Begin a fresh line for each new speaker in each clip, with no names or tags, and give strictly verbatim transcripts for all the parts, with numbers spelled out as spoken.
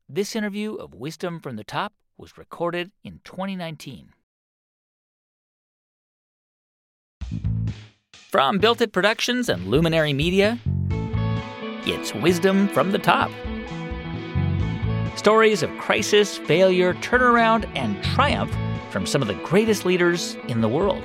This interview of Wisdom from the Top was recorded in twenty nineteen. From Built It Productions and Luminary Media, it's Wisdom from the Top. Stories of crisis, failure, turnaround, and triumph from some of the greatest leaders in the world.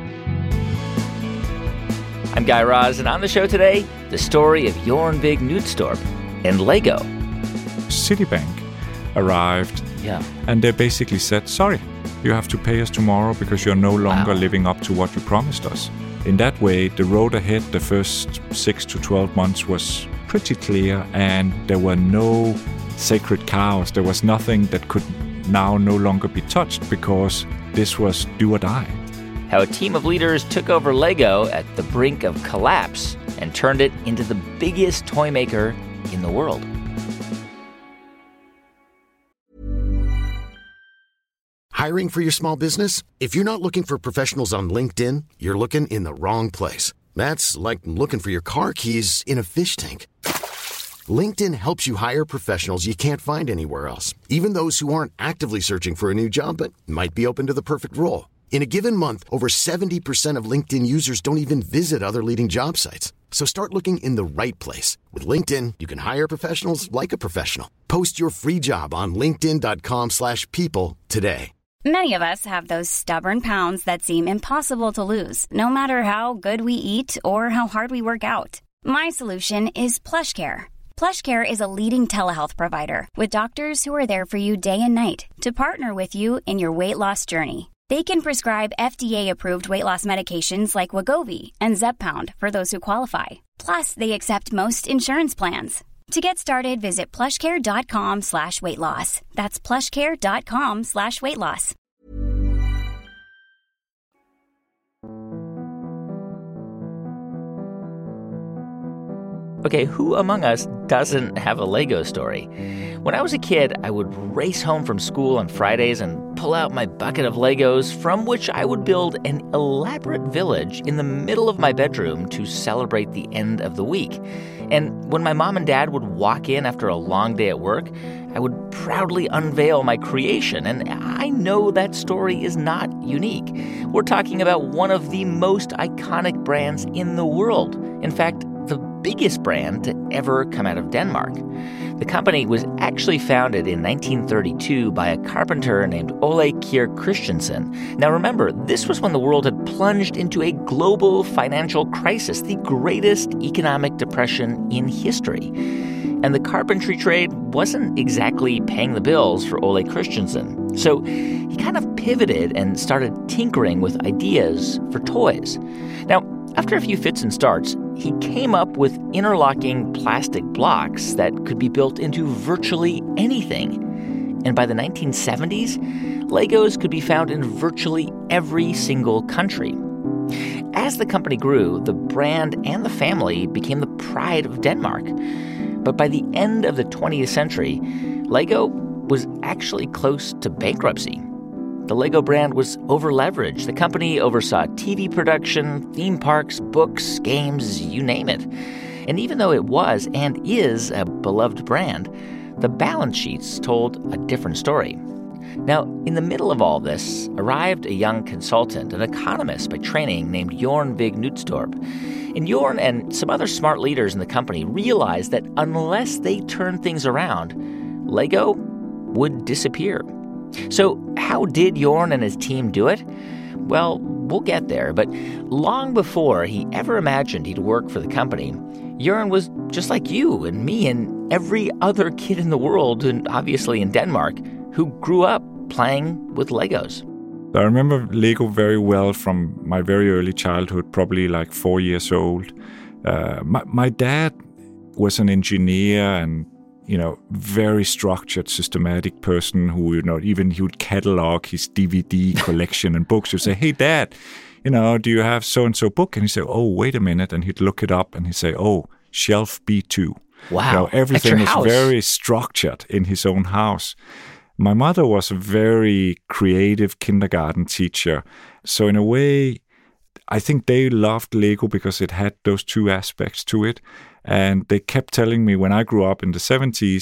I'm Guy Raz, and on the show today, the story of Jorn Vig Knudstorp and Lego.
Citibank arrived,
yeah.
and they basically said, sorry, you have to pay us tomorrow because you're no longer
Wow.
living up to what you promised us. In that way, the road ahead the first six to twelve months was pretty clear, and there were no sacred cows. There was nothing that could now no longer be touched because this was do or die.
How a team of leaders took over Lego at the brink of collapse and turned it into the biggest toy maker in the world.
Hiring for your small business? If you're not looking for professionals on LinkedIn, you're looking in the wrong place. That's like looking for your car keys in a fish tank. LinkedIn helps you hire professionals you can't find anywhere else, even those who aren't actively searching for a new job but might be open to the perfect role. In a given month, over seventy percent of LinkedIn users don't even visit other leading job sites. So start looking in the right place. With LinkedIn, you can hire professionals like a professional. Post your free job on linkedin.com slash people today.
Many of us have those stubborn pounds that seem impossible to lose, no matter how good we eat or how hard we work out. My solution is PlushCare. PlushCare is a leading telehealth provider with doctors who are there for you day and night to partner with you in your weight loss journey. They can prescribe F D A-approved weight loss medications like Wegovy and Zepbound for those who qualify. Plus, they accept most insurance plans. To get started, visit plushcare.com slash weight loss. That's plushcare.com slash weight loss.
Okay, who among us doesn't have a Lego story? When I was a kid, I would race home from school on Fridays and pull out my bucket of Legos, from which I would build an elaborate village in the middle of my bedroom to celebrate the end of the week. And when my mom and dad would walk in after a long day at work, I would proudly unveil my creation. And I know that story is not unique. We're talking about one of the most iconic brands in the world. In fact, the biggest brand to ever come out of Denmark. The company was actually founded in nineteen thirty-two by a carpenter named Ole Kirk Christensen. Now remember, this was when the world had plunged into a global financial crisis, the greatest economic depression in history. And the carpentry trade wasn't exactly paying the bills for Ole Christensen. So he kind of pivoted and started tinkering with ideas for toys. Now, after a few fits and starts, he came up with interlocking plastic blocks that could be built into virtually anything. And by the nineteen seventies, Legos could be found in virtually every single country. As the company grew, the brand and the family became the pride of Denmark. But by the end of the twentieth century, Lego was actually close to bankruptcy. The Lego brand was over-leveraged. The company oversaw T V production, theme parks, books, games, you name it. And even though it was and is a beloved brand, the balance sheets told a different story. Now, in the middle of all this arrived a young consultant, an economist by training named Jorn Vig Knudstorp. And Jorn and some other smart leaders in the company realized that unless they turned things around, Lego would disappear. So how did Jorn and his team do it? Well, we'll get there, but long before he ever imagined he'd work for the company, Jorn was just like you and me and every other kid in the world, and obviously in Denmark, who grew up playing with Legos.
I remember Lego very well from my very early childhood, probably like four years old. Uh, my, my dad was an engineer and you know, very structured, systematic person who, you know, even he would catalog his D V D collection and books. You'd say, hey, Dad, you know, do you have so-and-so book? And he'd say, oh, wait a minute. And he'd look it up and he'd say, oh, shelf B two.
Wow.
You know, everything was very structured in his own house. My mother was a very creative kindergarten teacher. So in a way, I think they loved Lego because it had those two aspects to it. And they kept telling me when I grew up in the seventies,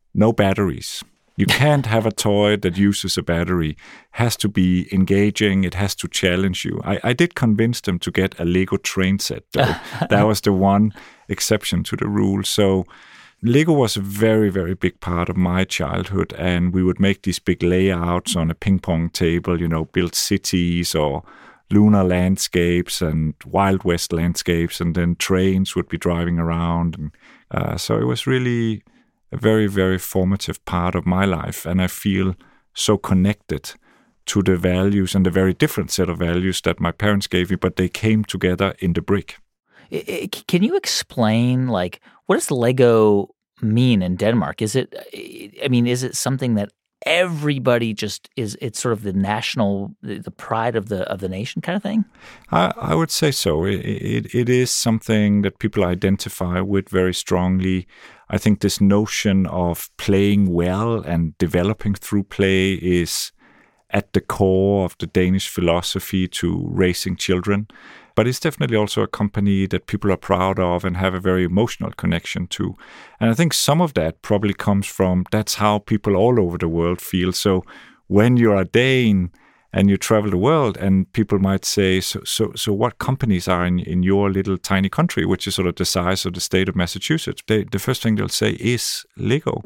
no batteries. You can't have a toy that uses a battery. It has to be engaging. It has to challenge you. I, I did convince them to get a Lego train set, though. That was the one exception to the rule. So Lego was a very, very big part of my childhood, and we would make these big layouts on a ping pong table, you know, build cities or lunar landscapes and Wild West landscapes, and then trains would be driving around. And uh, so it was really a very, very formative part of my life, and I feel so connected to the values and the very different set of values that my parents gave me, but they came together in the brick.
Can you explain, like, what does Lego mean in Denmark? Is it, I mean, is it something that everybody just is, it's sort of the national, the pride of the of the nation kind of thing?
I, I would say so. It, it, it is something that people identify with very strongly. I think this notion of playing well and developing through play is at the core of the Danish philosophy to raising children. But it's definitely also a company that people are proud of and have a very emotional connection to. And I think some of that probably comes from that's how people all over the world feel. So when you're a Dane and you travel the world, and people might say, so so so what companies are in, in your little tiny country, which is sort of the size of the state of Massachusetts, they, the first thing they'll say is Lego.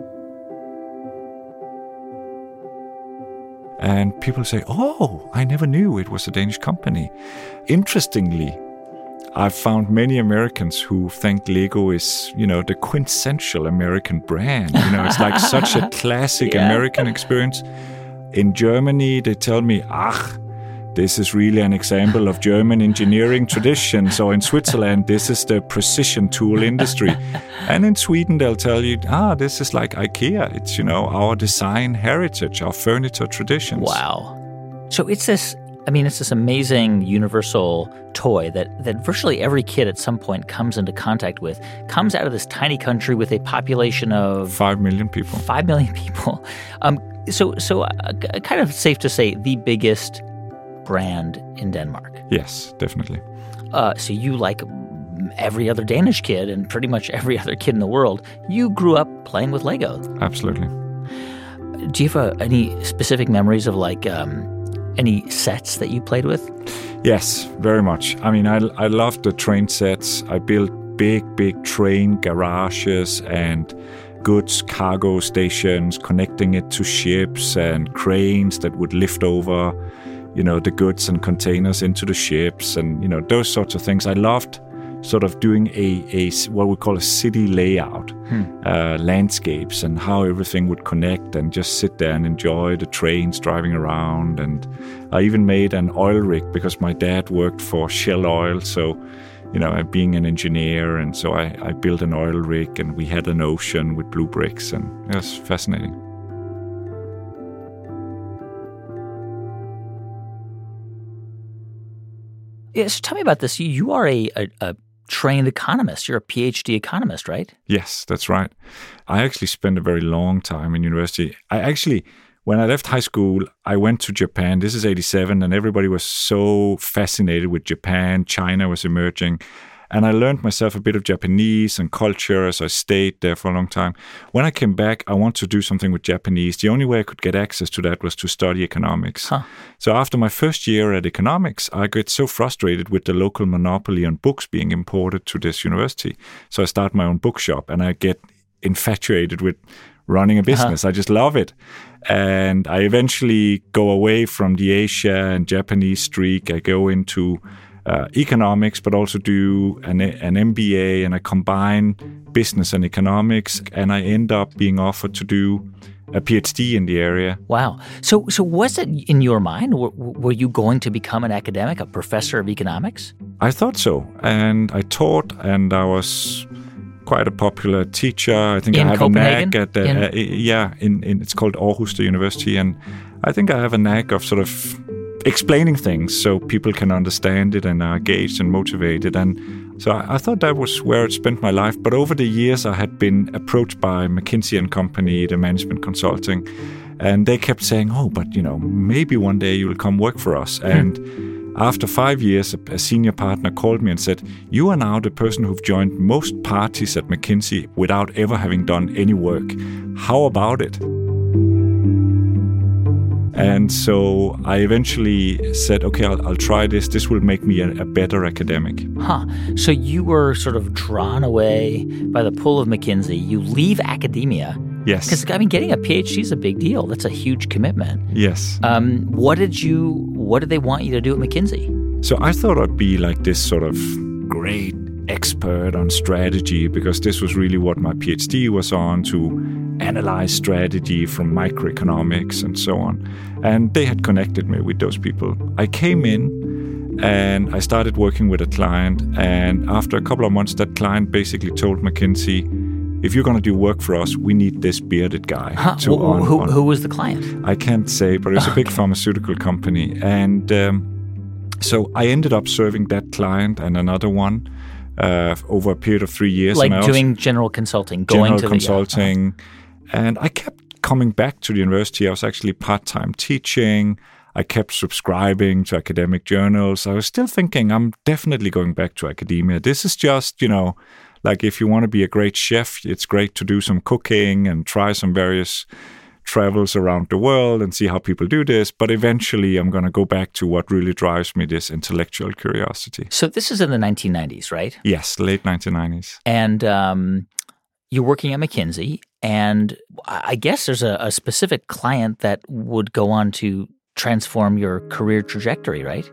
And people say, oh, I never knew it was a Danish company. Interestingly, I've found many Americans who think Lego is, you know, the quintessential American brand. You know, it's like such a classic yeah. American experience. In Germany, they tell me, ach, this is really an example of German engineering traditions. Or in Switzerland, this is the precision tool industry. And in Sweden, they'll tell you, ah, this is like IKEA. It's, you know, our design heritage, our furniture traditions.
Wow. So it's this, I mean, it's this amazing universal toy that, that virtually every kid at some point comes into contact with, comes out of this tiny country with a population of...
Five million people.
Five million people. Um, so, so uh, kind of safe to say the biggest brand in Denmark.
Yes, definitely.
Uh, so you, like every other Danish kid and pretty much every other kid in the world, you grew up playing with Lego.
Absolutely.
Do you have uh, any specific memories of like um, any sets that you played with?
Yes, very much. I mean, I, I loved the train sets. I built big, big train garages and goods cargo stations, connecting it to ships and cranes that would lift over, you know, the goods and containers into the ships and, you know, those sorts of things. I loved sort of doing a, a what we call a city layout, hmm. uh, landscapes and how everything would connect and just sit there and enjoy the trains driving around. And I even made an oil rig because my dad worked for Shell Oil. So, you know, being an engineer, and so I, I built an oil rig and we had an ocean with blue bricks, and it was fascinating.
Yeah, so tell me about this. You are a, a, a trained economist. You're a P H D economist, right?
Yes, that's right. I actually spent a very long time in university. I actually, when I left high school, I went to Japan. This is eighty-seven, and everybody was so fascinated with Japan. China was emerging. And I learned myself a bit of Japanese and culture as I stayed there for a long time. When I came back, I wanted to do something with Japanese. The only way I could get access to that was to study economics. Huh. So after my first year at economics, I got so frustrated with the local monopoly on books being imported to this university. So I started my own bookshop, and I get infatuated with running a business. Uh-huh. I just love it. And I eventually go away from the Asia and Japanese streak. I go into Uh, economics, but also do an, an M B A, and I combine business and economics, and I end up being offered to do a P H D in the area.
Wow. So so was it in your mind? Were, were you going to become an academic, a professor of economics?
I thought so. And I taught, and I was quite a popular teacher. I think
in
I have
Copenhagen?
a knack at the,
in...
uh, yeah, in, in it's called Aarhus University, and I think I have a knack of sort of explaining things so people can understand it and are engaged and motivated. And so I, I thought that was where I'd spent my life. But over the years, I had been approached by McKinsey and Company, the management consulting, and they kept saying, oh, but, you know, maybe one day you will come work for us. And After five years, a, a senior partner called me and said, "You are now the person who've joined most parties at McKinsey without ever having done any work. How about it?" And so I eventually said, okay, I'll, I'll try this. This will make me a, a better academic.
Huh. So you were sort of drawn away by the pull of McKinsey. You leave academia.
Yes.
Because, I mean, getting a PhD is a big deal. That's a huge commitment.
Yes.
Um, what did you, what did they want you to do at McKinsey?
So I thought I'd be like this sort of great expert on strategy, because this was really what my PhD was on, to analyze strategy from microeconomics and so on. And they had connected me with those people. I came in and I started working with a client. And after a couple of months, that client basically told McKinsey, "If you're going to do work for us, we need this bearded guy."
Huh?
To
who,
on,
who,
on.
who was the client?
I can't say, but it's a big
Okay.
pharmaceutical company. And um, so I ended up serving that client and another one uh, over a period of three years.
Like
and I
doing
also,
general consulting, going
general
to
consulting.
the...
And I kept coming back to the university. I was actually part-time teaching. I kept subscribing to academic journals. I was still thinking, I'm definitely going back to academia. This is just, you know, like if you want to be a great chef, it's great to do some cooking and try some various travels around the world and see how people do this. But eventually I'm going to go back to what really drives me, this intellectual curiosity.
So this is in the nineteen nineties, right?
Yes, late nineteen nineties.
And um, you're working at McKinsey, and I guess there's a, a specific client that would go on to transform your career trajectory, right?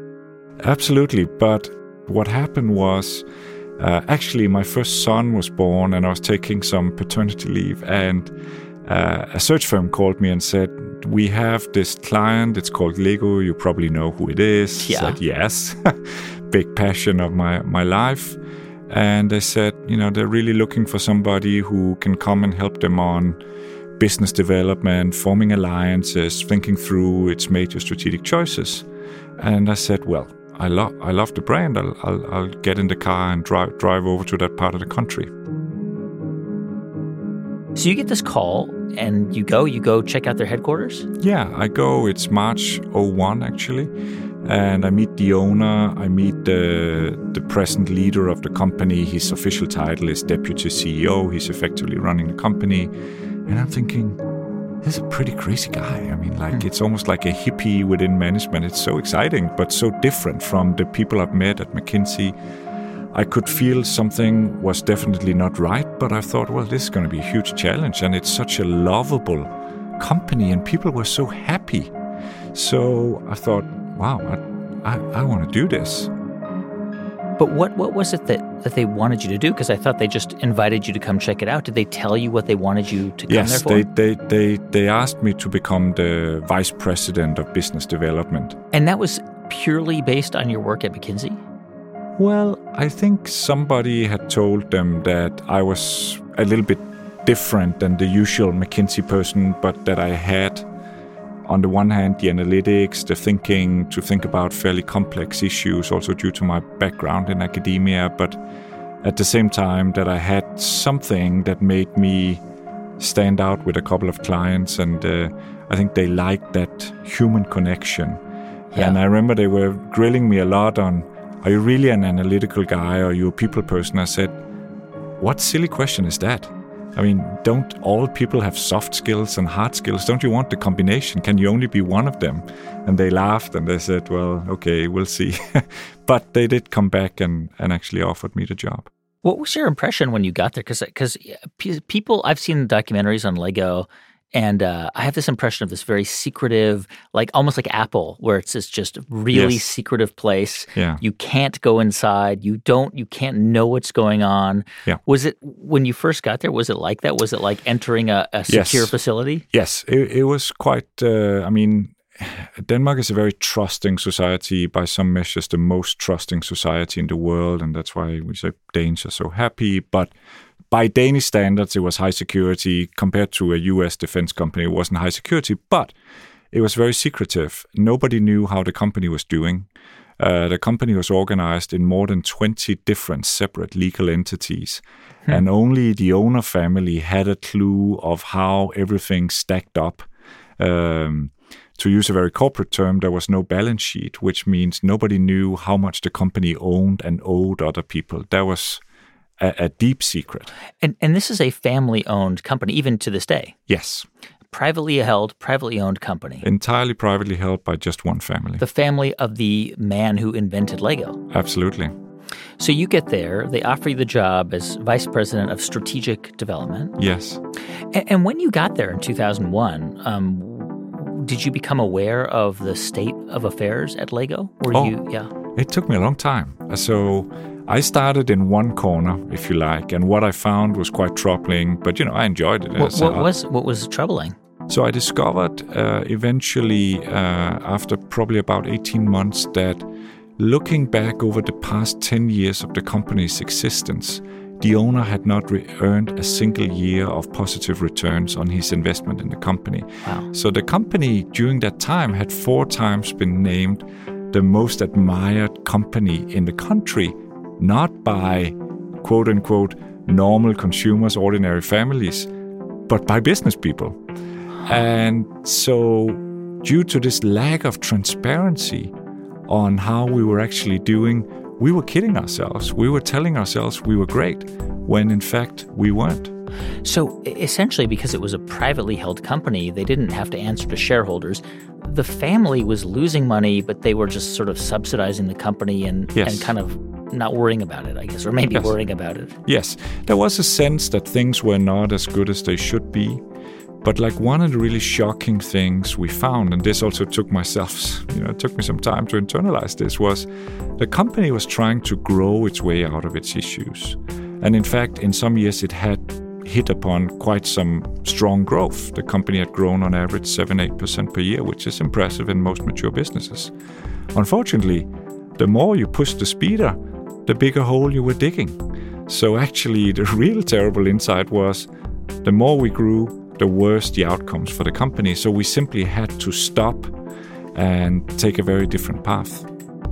Absolutely. But what happened was, uh, actually, my first son was born and I was taking some paternity leave. And uh, a search firm called me and said, "We have this client. It's called Lego. You probably know who it is."
Yeah.
I said, yes. Big passion of my, my life. And they said, you know, they're really looking for somebody who can come and help them on business development, forming alliances, thinking through its major strategic choices. And I said, well, I love I love the brand. I'll, I'll I'll get in the car and drive drive over to that part of the country.
So you get this call, and you go, you go check out their headquarters?
Yeah, I go. It's March oh one actually, and I meet the owner. I meet the the present leader of the company. His official title is Deputy C E O. He's effectively running the company, and I'm thinking, this is a pretty crazy guy. I mean, like, mm. it's almost like a hippie within management. It's so exciting, but so different from the people I've met at McKinsey. I could feel something was definitely not right, but I thought, well, this is going to be a huge challenge, and it's such a lovable company, and people were so happy. So I thought, wow, I, I, I want to do this.
But what, what was it that, that they wanted you to do? Because I thought they just invited you to come check it out. Did they tell you what they wanted you to come
yes,
there for?
They, they, they, they asked me to become the vice president of business development.
And that was purely based on your work at McKinsey?
Well, I think somebody had told them that I was a little bit different than the usual McKinsey person, but that I had, on the one hand, the analytics, the thinking to think about fairly complex issues, also due to my background in academia, but at the same time that I had something that made me stand out with a couple of clients, and uh, I think they liked that human connection.
Yeah.
And I remember they were grilling me a lot on, are you really an analytical guy, or are you a people person? I said, what silly question is that? I mean, don't all people have soft skills and hard skills? Don't you want the combination? Can you only be one of them? And they laughed and they said, well, okay, we'll see. But they did come back and, and actually offered me the job.
What was your impression when you got there? Because because people, I've seen documentaries on Lego, and uh, I have this impression of this very secretive, like almost like Apple, where it's this just really
Yes.
secretive place.
Yeah.
You can't go inside. You don't. You can't know what's going on.
Yeah.
Was it when you first got there? Was it like that? Was it like entering a, a secure
Yes.
facility?
Yes, it, it was quite, uh, I mean, Denmark is a very trusting society, by some measures the most trusting society in the world, and that's why we say Danes are so happy. But by Danish standards, it was high security. Compared to a U S defense company, it wasn't high security, but it was very secretive. Nobody knew how the company was doing. Uh, the company was organized in more than twenty different separate legal entities, hmm. and only the owner family had a clue of how everything stacked up. Um, to use a very corporate term, there was no balance sheet, which means nobody knew how much the company owned and owed other people. That was a, a deep secret.
And and this is a family-owned company, even to this day.
Yes.
Privately held, privately owned company.
Entirely privately held by just one family.
The family of the man who invented Lego.
Absolutely.
So you get there, they offer you the job as vice president of strategic development.
Yes.
And, and when you got there in two thousand one, um, did you become aware of the state of affairs at Lego? Were
oh,
you, yeah.
It took me a long time. So I started in one corner, if you like, and what I found was quite troubling, but, you know, I enjoyed it.
What, what was what was troubling?
So I discovered uh, eventually, uh, after probably about eighteen months, that looking back over the past ten years of the company's existence, the owner had not re- earned a single year of positive returns on his investment in the company.
Wow.
So the company during that time had four times been named the most admired company in the country, not by quote-unquote normal consumers, ordinary families, but by business people. And so due to this lack of transparency on how we were actually doing, we were kidding ourselves. We were telling ourselves we were great, when in fact we weren't.
So essentially, because it was a privately held company, they didn't have to answer to shareholders. The family was losing money, but they were just sort of subsidizing the company and,
yes.
and kind of not worrying about it, I guess, or maybe
yes.
worrying about it.
Yes, there was a sense that things were not as good as they should be. But like one of the really shocking things we found, and this also took myself, you know, it took me some time to internalize this, was the company was trying to grow its way out of its issues. And in fact, in some years it had hit upon quite some strong growth. The company had grown on average seven to eight percent per year, which is impressive in most mature businesses. Unfortunately, the more you push the speeder, the bigger hole you were digging. So actually, the real terrible insight was the more we grew, the worse the outcomes for the company. So we simply had to stop and take a very different path.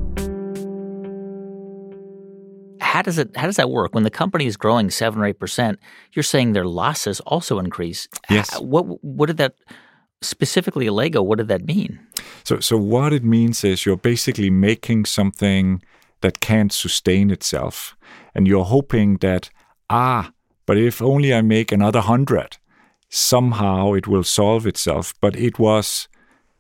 How does it? How does that work? When the company is growing seven or eight percent, you're saying their losses also increase.
Yes.
What what did that specifically Lego? What did that mean?
So so what it means is you're basically making something that can't sustain itself, and you're hoping that ah, but if only I make another hundred, somehow it will solve itself. But it was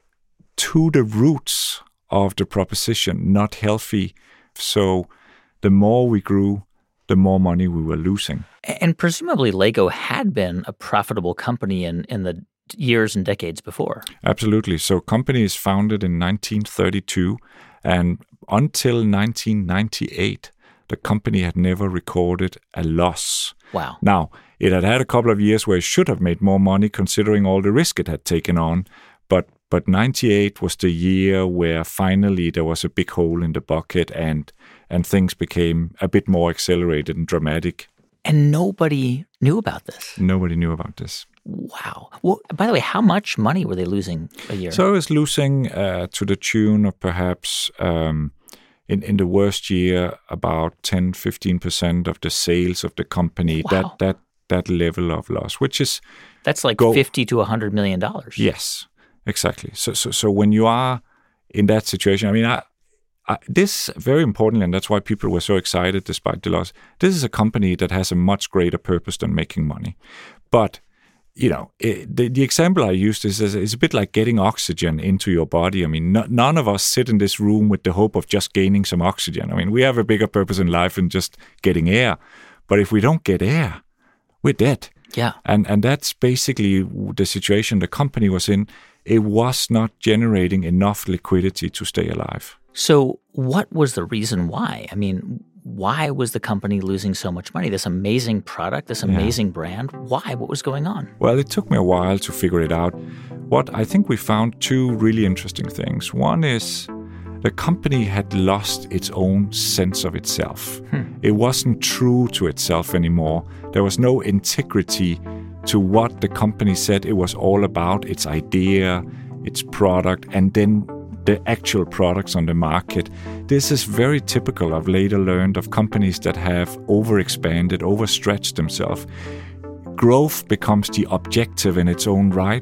to the roots of the proposition not healthy. So the more we grew, the more money we were losing.
And presumably Lego had been a profitable company in, in the years and decades before.
Absolutely. So company is founded in nineteen thirty-two, and until nineteen ninety-eight, the company had never recorded a loss.
Wow.
Now, it had had a couple of years where it should have made more money considering all the risk it had taken on, but but ninety-eight was the year where finally there was a big hole in the bucket and and things became a bit more accelerated and dramatic.
And nobody knew about this?
Nobody knew about this.
Wow. Well, by the way, how much money were they losing a year?
So it was losing uh, to the tune of perhaps, um, in, in the worst year, about ten, fifteen percent of the sales of the company.
Wow.
That that that level of loss, which is...
That's like
go,
fifty to one hundred million dollars.
Yes, exactly. So, so, so when you are in that situation, I mean, I, I, this, very importantly, and that's why people were so excited despite the loss, this is a company that has a much greater purpose than making money. But, you know, it, the, the example I used is, is, is a bit like getting oxygen into your body. I mean, no, none of us sit in this room with the hope of just gaining some oxygen. I mean, we have a bigger purpose in life than just getting air. But if we don't get air, we're dead.
Yeah.
And and that's basically the situation the company was in. It was not generating enough liquidity to stay alive.
So what was the reason why? I mean, why was the company losing so much money? This amazing product, this amazing yeah. brand. Why? What was going on?
Well, it took me a while to figure it out. What I think we found two really interesting things. One is the company had lost its own sense of itself. Hmm. It wasn't true to itself anymore. There was no integrity to what the company said it was all about, its idea, its product, and then the actual products on the market. This is very typical, I've later learned, of companies that have overexpanded, overstretched themselves. Growth becomes the objective in its own right.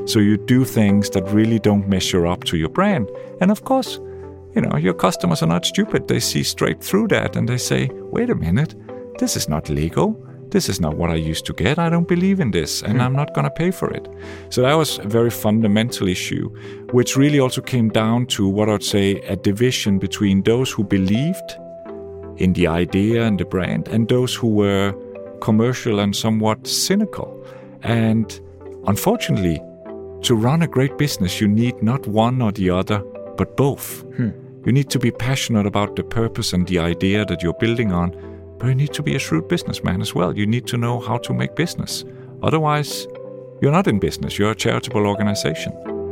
So you do things that really don't measure up to your brand. And of course, you know, your customers are not stupid. They see straight through that and they say, wait a minute, this is not Lego. This is not what I used to get. I don't believe in this, and I'm not going to pay for it. So that was a very fundamental issue, which really also came down to what I would say a division between those who believed in the idea and the brand and those who were commercial and somewhat cynical. And unfortunately, to run a great business, you need not one or the other, but both. Hmm. You need to be passionate about the purpose and the idea that you're building on, but you need to be a shrewd businessman as well. You need to know how to make business. Otherwise, you're not in business. You're a charitable organization.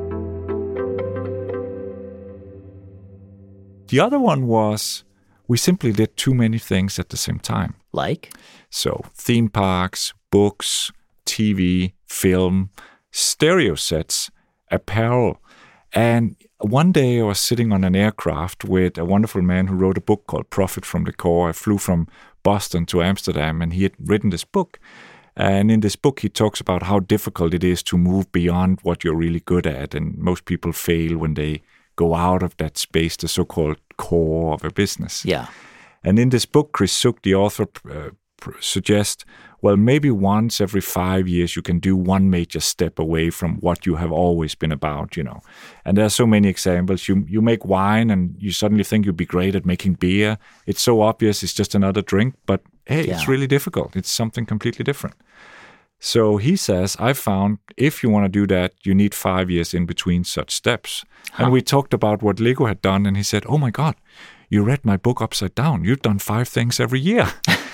The other one was we simply did too many things at the same time.
Like?
So theme parks, books, T V, film, stereo sets, apparel. And one day I was sitting on an aircraft with a wonderful man who wrote a book called Profit from the Core. I flew from Boston to Amsterdam, and he had written this book. And in this book, he talks about how difficult it is to move beyond what you're really good at. And most people fail when they go out of that space, the so-called core of a business.
Yeah.
And in this book, Chris Suk, the author, uh, suggests, well, maybe once every five years you can do one major step away from what you have always been about, you know. And there are so many examples. You you make wine and you suddenly think you'd be great at making beer. It's so obvious it's just another drink, but hey, yeah. It's really difficult. It's something completely different. So he says, I found if you want to do that, you need five years in between such steps. Huh. And we talked about what Lego had done, and he said, oh my God, you read my book upside down. You've done five things every year.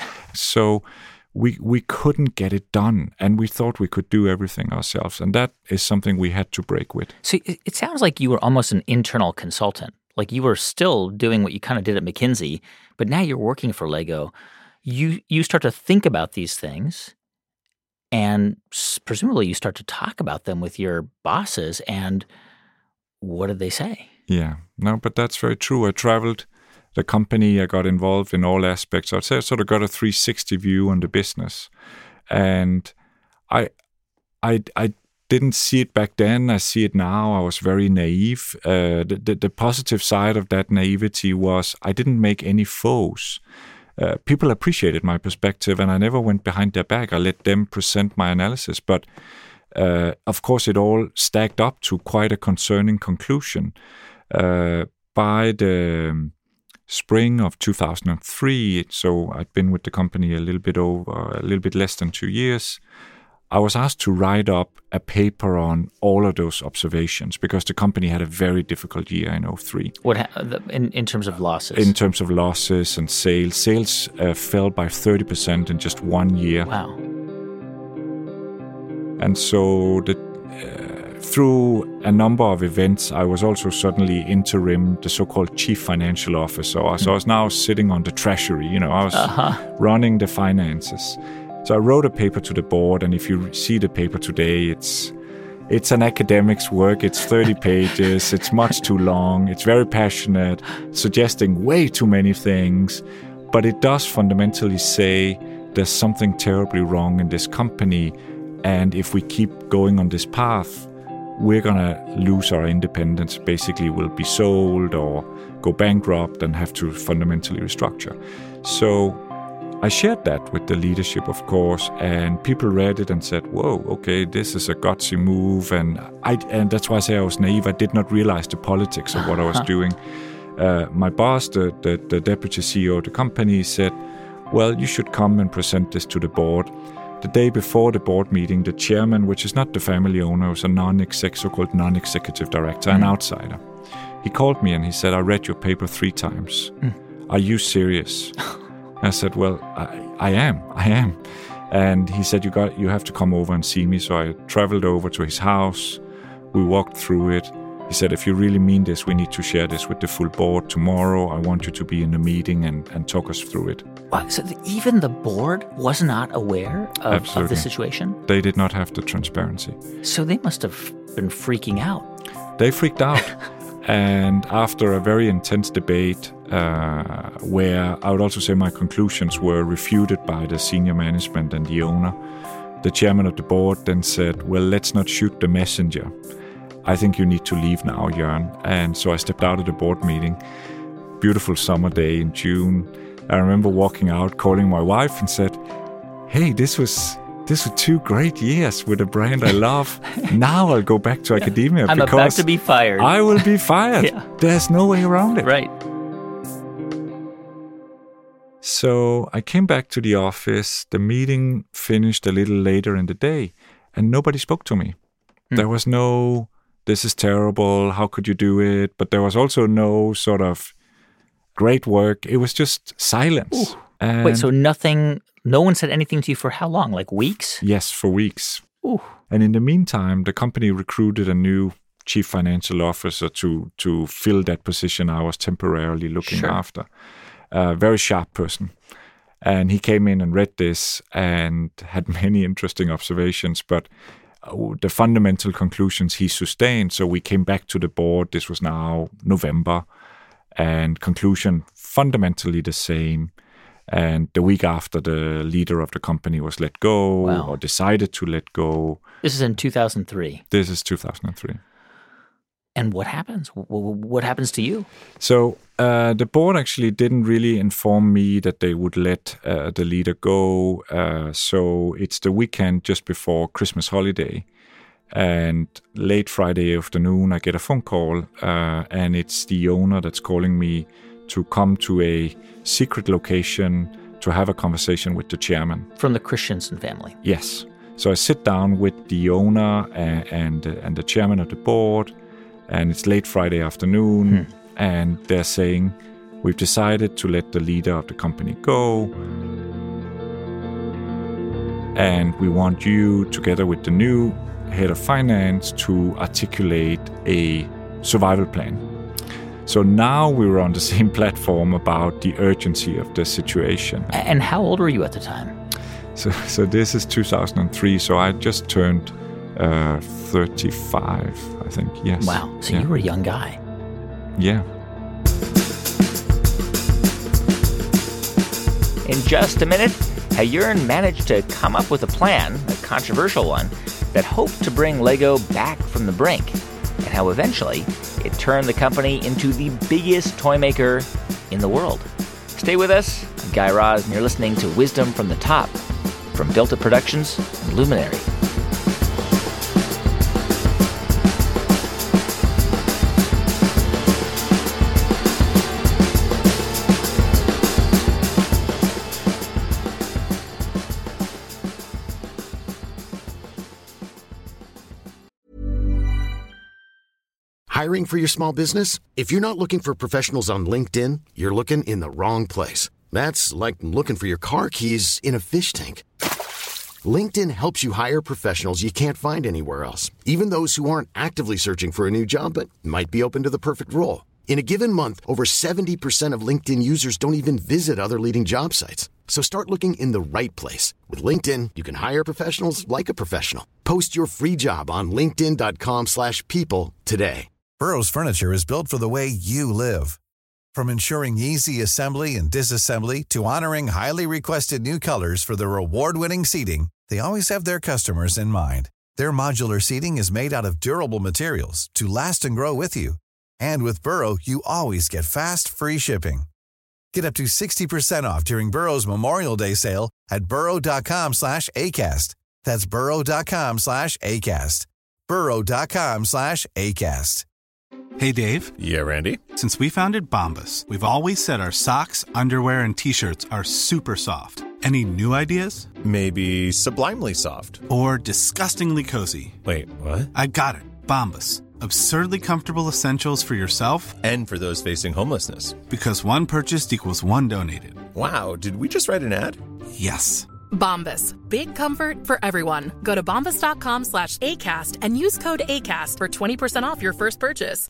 So we we couldn't get it done, and we thought we could do everything ourselves, and that is something we had to break with.
So it, it sounds like you were almost an internal consultant. Like you were still doing what you kind of did at McKinsey, but now you're working for Lego. You you start to think about these things, and presumably you start to talk about them with your bosses, and what did they say?
Yeah, no, but that's very true. I traveled the company, I got involved in all aspects. I'd say I sort of got a three sixty view on the business. And I I, I didn't see it back then. I see it now. I was very naive. Uh, the, the, the positive side of that naivety was I didn't make any foes. Uh, people appreciated my perspective, and I never went behind their back. I let them present my analysis. But uh, of course, it all stacked up to quite a concerning conclusion. Uh, by the spring of two thousand three, so I'd been with the company a little bit over, a little bit less than two years, I was asked to write up a paper on all of those observations because the company had a very difficult year in oh three.
What ha- in, in terms of losses?
In terms of losses and sales. Sales uh, fell by thirty percent in just one year.
Wow.
And so the uh, through a number of events, I was also suddenly interim, the so-called chief financial officer. Mm. So I was now sitting on the treasury, you know, I was uh-huh. running the finances. So I wrote a paper to the board, and if you see the paper today, it's it's an academic's work. It's thirty pages. It's much too long. It's very passionate, suggesting way too many things. But it does fundamentally say there's something terribly wrong in this company, and if we keep going on this path, we're going to lose our independence, basically we'll be sold or go bankrupt and have to fundamentally restructure. So I shared that with the leadership, of course, and people read it and said, whoa, okay, this is a gutsy move. And I, and that's why I say I was naive. I did not realize the politics of what I was doing. Uh, my boss, the, the, the deputy C E O of the company, said, well, you should come and present this to the board. The day before the board meeting, the chairman, which is not the family owner, was a non-exec, so-called non-executive director, mm. an outsider. He called me and he said, I read your paper three times. Mm. Are you serious? I said, well, I, I am, I am. And he said, you got, you have to come over and see me. So I traveled over to his house. We walked through it. He said, if you really mean this, we need to share this with the full board tomorrow. I want you to be in the meeting and, and talk us through it.
Wow, so the, even the board was not aware of, of the situation?
They did not have the transparency.
So they must have been freaking out.
They freaked out. And after a very intense debate, uh, where I would also say my conclusions were refuted by the senior management and the owner, the chairman of the board then said, well, let's not shoot the messenger. I think you need to leave now, Jørgen. And so I stepped out of the board meeting. Beautiful summer day in June. I remember walking out, calling my wife and said, hey, this was... This were two great years with a brand I love. Now I'll go back to academia
I'm
because
about to be fired.
I will be fired.
Yeah.
There's no way around it.
Right.
So I came back to the office. The meeting finished a little later in the day, and nobody spoke to me. Hmm. There was no, this is terrible, how could you do it? But there was also no sort of great work. It was just silence. And
Wait, so nothing... No one said anything to you for how long? Like weeks?
Yes, for weeks.
Ooh.
And in the meantime, the company recruited a new chief financial officer to to fill that position I was temporarily looking
sure.
after. A very sharp person. And he came in and read this and had many interesting observations, but the fundamental conclusions he sustained. So we came back to the board. This was now November. And conclusion fundamentally the same. And the week after, the leader of the company was let go
wow.
or decided to let go.
This is in two thousand three.
This is two thousand three.
And what happens? What happens to you?
So uh, the board actually didn't really inform me that they would let uh, the leader go. Uh, so it's the weekend just before Christmas holiday. And late Friday afternoon, I get a phone call, uh, and it's the owner that's calling me to come to a secret location to have a conversation with the chairman.
From the Christensen family?
Yes. So I sit down with the owner and and, uh, and the chairman of the board, and it's late Friday afternoon, hmm. and they're saying, we've decided to let the leader of the company go, and we want you, together with the new head of finance, to articulate a survival plan. So now we were on the same platform about the urgency of the situation.
And how old were you at the time?
So, so this is two thousand three. So I just turned uh, thirty-five, I think. Yes.
Wow. So
yeah.
you were a young guy.
Yeah.
In just a minute, how Jørgen managed to come up with a plan, a controversial one, that hoped to bring Lego back from the brink, and how eventually it turned the company into the biggest toy maker in the world. Stay with us. I'm Guy Raz, and you're listening to Wisdom from the Top from Built It Productions and Luminary.
Hiring for your small business? If you're not looking for professionals on LinkedIn, you're looking in the wrong place. That's like looking for your car keys in a fish tank. LinkedIn helps you hire professionals you can't find anywhere else, even those who aren't actively searching for a new job but might be open to the perfect role. In a given month, over seventy percent of LinkedIn users don't even visit other leading job sites. So start looking in the right place. With LinkedIn, you can hire professionals like a professional. Post your free job on linkedin.com slash people today.
Burrow's furniture is built for the way you live. From ensuring easy assembly and disassembly to honoring highly requested new colors for their award-winning seating, they always have their customers in mind. Their modular seating is made out of durable materials to last and grow with you. And with Burrow, you always get fast, free shipping. Get up to sixty percent off during Burrow's Memorial Day sale at burrow.com slash ACAST. That's burrow.com slash ACAST. burrow.com slash ACAST.
Hey, Dave.
Yeah, Randy.
Since we founded Bombas, we've always said our socks, underwear, and T-shirts are super soft. Any new ideas?
Maybe sublimely soft.
Or disgustingly cozy.
Wait, what?
I got it. Bombas. Absurdly comfortable essentials for yourself
and for those facing homelessness.
Because one purchased equals one donated.
Wow, did we just write an ad?
Yes.
Bombas. Big comfort for everyone. Go to bombas.com slash ACAST and use code ACAST for twenty percent off your first purchase.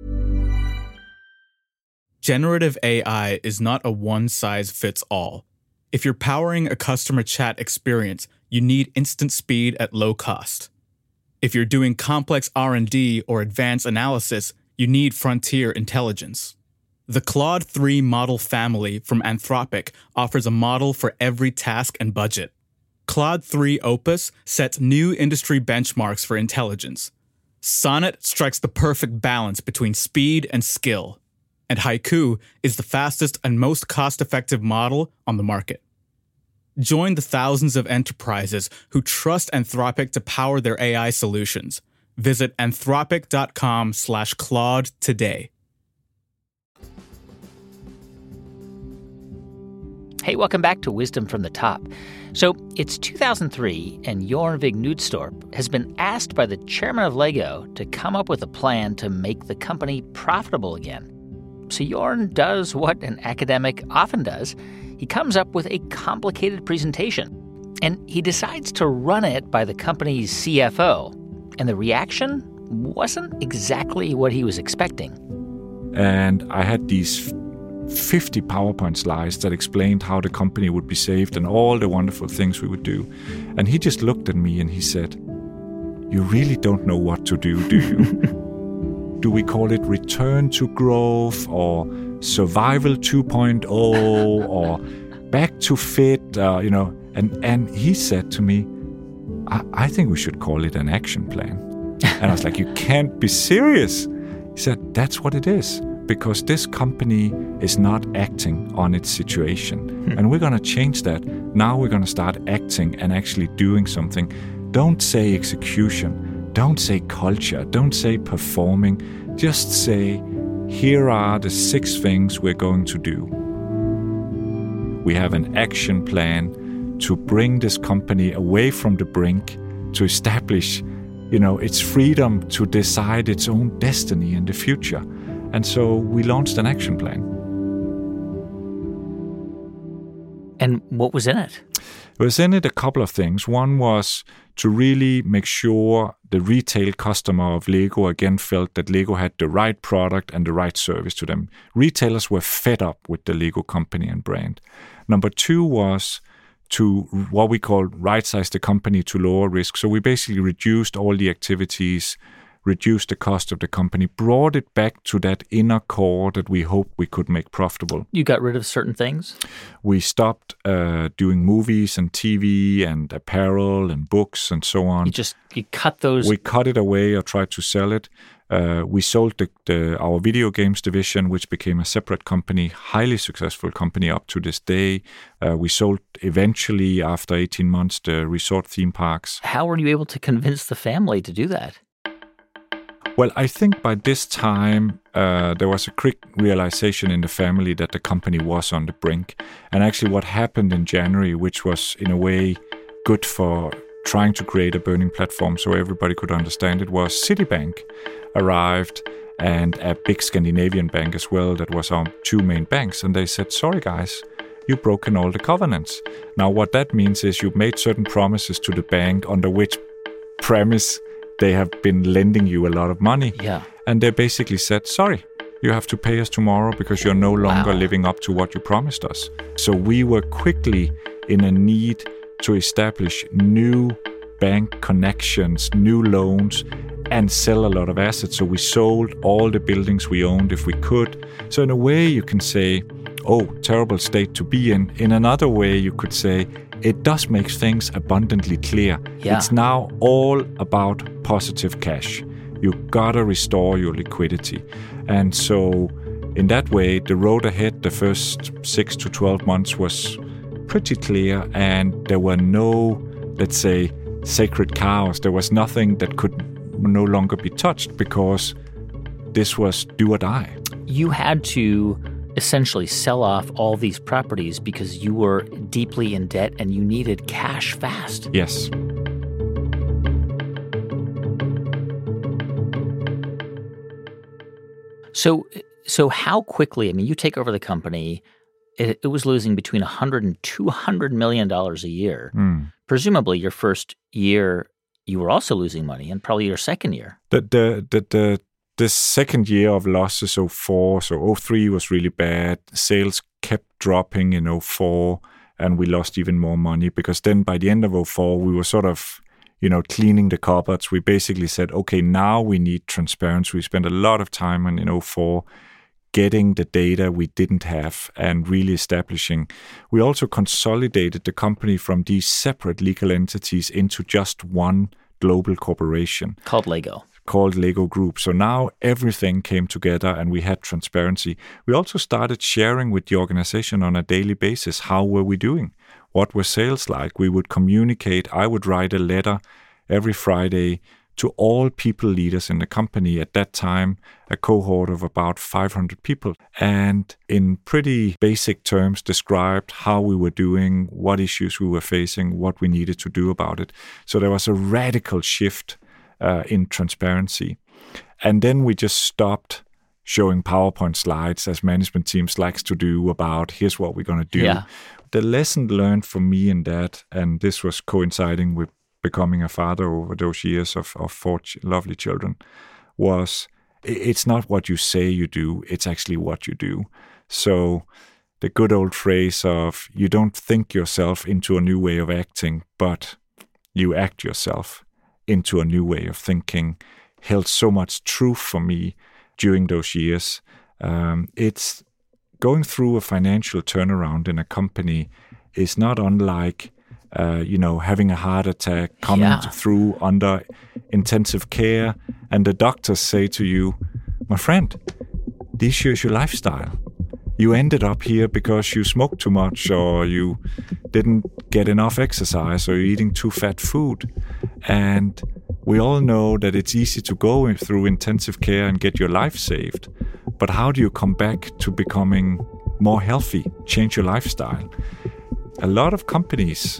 Generative A I is not a one-size-fits-all. If you're powering a customer chat experience, you need instant speed at low cost. If you're doing complex R and D or advanced analysis, you need frontier intelligence. The Claude three model family from Anthropic offers a model for every task and budget. Claude three Opus sets new industry benchmarks for intelligence. Sonnet strikes the perfect balance between speed and skill. And Haiku is the fastest and most cost-effective model on the market. Join the thousands of enterprises who trust Anthropic to power their A I solutions. Visit anthropic.com slash Claude today.
Hey, welcome back to Wisdom from the Top. So it's two thousand three, and Jorn Vig Knudstorp has been asked by the chairman of Lego to come up with a plan to make the company profitable again. So Jorn does what an academic often does. He comes up with a complicated presentation, and he decides to run it by the company's C F O. And the reaction wasn't exactly what he was expecting.
And I had these fifty PowerPoint slides that explained how the company would be saved and all the wonderful things we would do. And he just looked at me and he said, "You really don't know what to do, do you? Do we call it return to growth or survival two point oh or back to fit, uh, you know?" And, and he said to me, I, I think we should call it an action plan. And I was like, "You can't be serious." He said, "That's what it is. Because this company is not acting on its situation. Hmm. And we're going to change that. Now we're going to start acting and actually doing something. Don't say execution. Don't say culture. Don't say performing. Just say, here are the six things we're going to do. We have an action plan to bring this company away from the brink, to establish, you know, its freedom to decide its own destiny in the future." And so we launched an action plan.
And what was in it?
It was in it a couple of things. One was to really make sure the retail customer of Lego again felt that Lego had the right product and the right service to them. Retailers were fed up with the Lego company and brand. Number two was to what we call right-size the company to lower risk. So we basically reduced all the activities, reduced the cost of the company, brought it back to that inner core that we hoped we could make profitable.
You got rid of certain things?
We stopped uh, doing movies and T V and apparel and books and so on.
You just you cut those?
We cut it away or tried to sell it. Uh, we sold the, the, our video games division, which became a separate company, highly successful company up to this day. Uh, we sold eventually, after eighteen months, the resort theme parks.
How were you able to convince the family to do that?
Well, I think by this time, uh, there was a quick realization in the family that the company was on the brink. And actually what happened in January, which was in a way good for trying to create a burning platform so everybody could understand it, was Citibank arrived and a big Scandinavian bank as well that was our two main banks. And they said, "Sorry, guys, you've broken all the covenants." Now, what that means is you've made certain promises to the bank under which premise they have been lending you a lot of money.
Yeah.
And they basically said, "Sorry, you have to pay us tomorrow because you're no longer
wow.
living up to what you promised us." So we were quickly in a need to establish new bank connections, new loans, and sell a lot of assets. So we sold all the buildings we owned if we could. So in a way you can say, oh, terrible state to be in. In another way you could say, it does make things abundantly clear.
Yeah.
It's now all about positive cash. You gotta restore your liquidity. And so in that way, the road ahead, the first six to twelve months was pretty clear, and there were no, let's say, sacred cows. There was nothing that could no longer be touched because this was do or die.
You had to essentially sell off all these properties because you were deeply in debt and you needed cash fast.
Yes.
So, so how quickly, I mean, you take over the company, it, it was losing between one hundred and two hundred million dollars a year.
Mm.
Presumably your first year, you were also losing money, and probably your second year.
The, the, the, the, the second year of losses, oh four, so oh three was really bad. Sales kept dropping in oh four, and we lost even more money because then by the end of oh four, we were sort of, you know, cleaning the cupboards. We basically said, okay, now we need transparency. We spent a lot of time on, in oh four getting the data we didn't have and really establishing. We also consolidated the company from these separate legal entities into just one global corporation.
Called Lego.
Called Lego Group. So now everything came together and we had transparency. We also started sharing with the organization on a daily basis. How were we doing? What were sales like? We would communicate. I would write a letter every Friday to all people leaders in the company. At that time, a cohort of about five hundred people, and in pretty basic terms described how we were doing, what issues we were facing, what we needed to do about it. So there was a radical shift uh, in transparency. And then we just stopped showing PowerPoint slides as management teams likes to do about here's what we're going to do.
Yeah.
The lesson learned for me in that, and this was coinciding with becoming a father over those years of, of four ch- lovely children, was it's not what you say you do, it's actually what you do. So the good old phrase of you don't think yourself into a new way of acting, but you act yourself into a new way of thinking held so much truth for me during those years. Um, it's going through a financial turnaround in a company is not unlike Uh, you know, having a heart attack, coming
yeah.
through under intensive care, and the doctors say to you, my friend, this is your lifestyle. You ended up here because you smoked too much, or you didn't get enough exercise, or you're eating too fat food. And we all know that it's easy to go through intensive care and get your life saved. But how do you come back to becoming more healthy, change your lifestyle? A lot of companies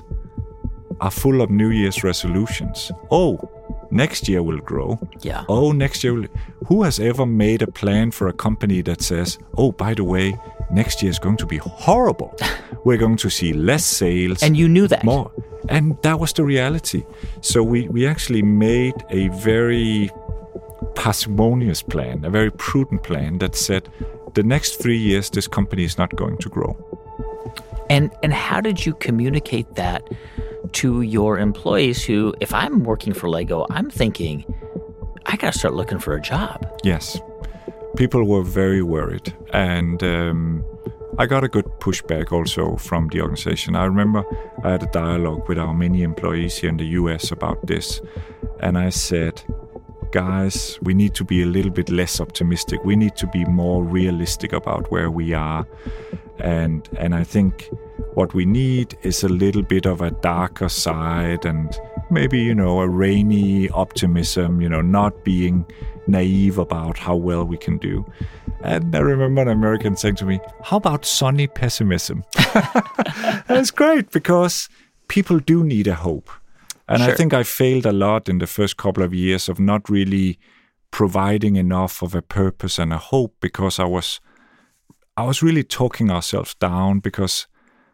are full of New Year's resolutions. Oh, next year will grow.
Yeah.
Oh, next year will... Who has ever made a plan for a company that says, oh, by the way, next year is going to be horrible. We're going to see less sales.
And you knew that.
More. And that was the reality. So we, we actually made a very parsimonious plan, a very prudent plan that said, the next three years, this company is not going to grow.
And and how did you communicate that to your employees who, if I'm working for Lego, I'm thinking, I got to start looking for a job?
Yes. People were very worried. And um, I got a good pushback also from the organization. I remember I had a dialogue with our many employees here in the U S about this. And I said, guys, we need to be a little bit less optimistic. We need to be more realistic about where we are. And and I think what we need is a little bit of a darker side and maybe, you know, a rainy optimism, you know, not being naive about how well we can do. And I remember an American saying to me, how about sunny pessimism? That's great, because people do need a hope. And sure. I think I failed a lot in the first couple of years of not really providing enough of a purpose and a hope, because I was I was really talking ourselves down, because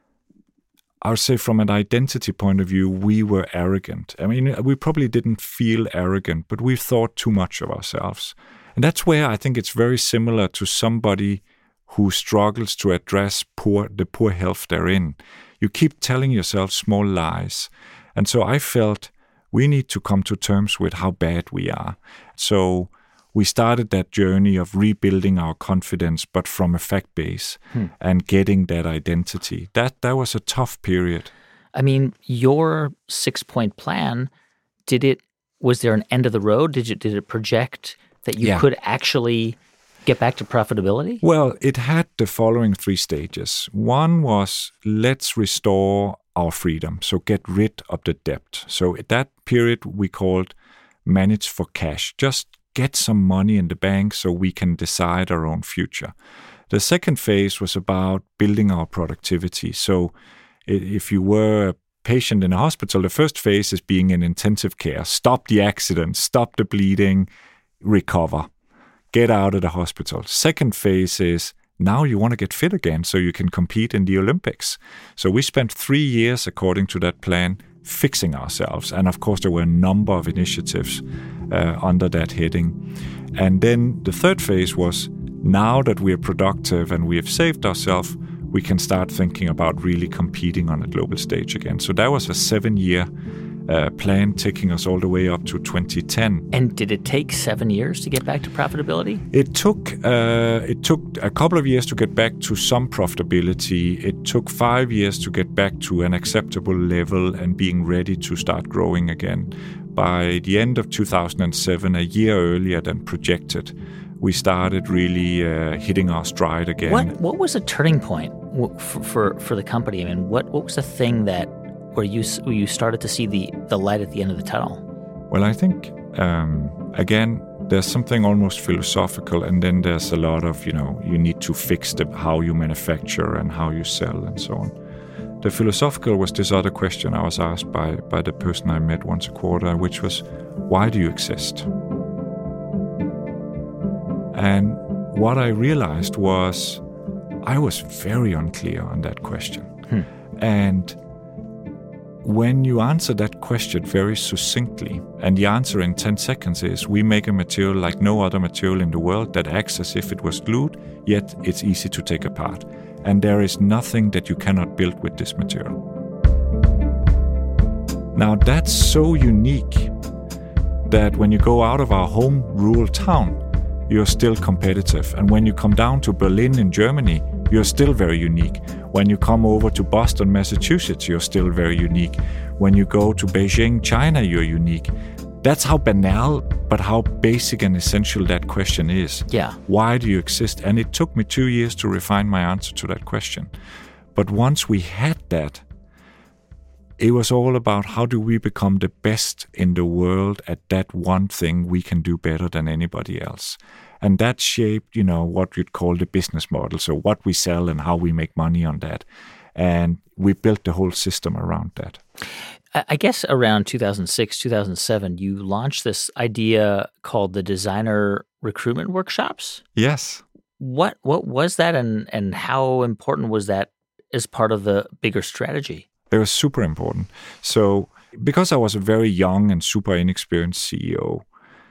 I would say from an identity point of view, we were arrogant. I mean, we probably didn't feel arrogant, but we thought too much of ourselves. And that's where I think it's very similar to somebody who struggles to address poor the poor health they're in. You keep telling yourself small lies. And so I felt we need to come to terms with how bad we are. So we started that journey of rebuilding our confidence, but from a fact base hmm. and getting that identity. That that was a tough period.
I mean, your six-point plan, did it? Was there an end of the road? Did it? Did it project that you yeah. could actually get back to profitability?
Well, it had the following three stages. One was, let's restore our freedom, so get rid of the debt. So at that period we called manage for cash. Just get some money in the bank so we can decide our own future. The second phase was about building our productivity. So if you were a patient in a hospital, the first phase is being in intensive care. Stop the accident, stop the bleeding, recover, get out of the hospital. Second phase is now you want to get fit again so you can compete in the Olympics. So we spent three years, according to that plan, fixing ourselves. And of course, there were a number of initiatives uh, under that heading. And then the third phase was, now that we are productive and we have saved ourselves, we can start thinking about really competing on a global stage again. So that was a seven-year uh, plan taking us all the way up to twenty ten.
And did it take seven years to get back to profitability?
It took uh, it took a couple of years to get back to some profitability. It took five years to get back to an acceptable level and being ready to start growing again. By the end of two thousand seven, a year earlier than projected, we started really uh, hitting our stride again.
What what was a turning point for for, for the company? I mean, what, what was the thing that where you where you started to see the, the light at the end of the tunnel?
Well, I think um, again there's something almost philosophical, and then there's a lot of you know you need to fix the, how you manufacture and how you sell and so on. The philosophical was this other question I was asked by, by the person I met once a quarter, which was, why do you exist? And what I realized was I was very unclear on that question. Hmm. And when you answer that question very succinctly, and the answer in ten seconds is, we make a material like no other material in the world that acts as if it was glued, yet it's easy to take apart. And there is nothing that you cannot build with this material. Now that's so unique that when you go out of our home rural town, you're still competitive. And when you come down to Berlin in Germany, you're still very unique. When you come over to Boston, Massachusetts, you're still very unique. When you go to Beijing, China, you're unique. That's how banal, but how basic and essential that question is.
Yeah.
Why do you exist? And it took me two years to refine my answer to that question. But once we had that, it was all about how do we become the best in the world at that one thing we can do better than anybody else. And that shaped, you know, what you'd call the business model. So what we sell and how we make money on that. And we built the whole system around that.
I guess around two thousand six, two thousand seven, you launched this idea called the Designer Recruitment Workshops.
Yes.
What what was that, and, and how important was that as part of the bigger strategy?
It was super important. So because I was a very young and super inexperienced C E O,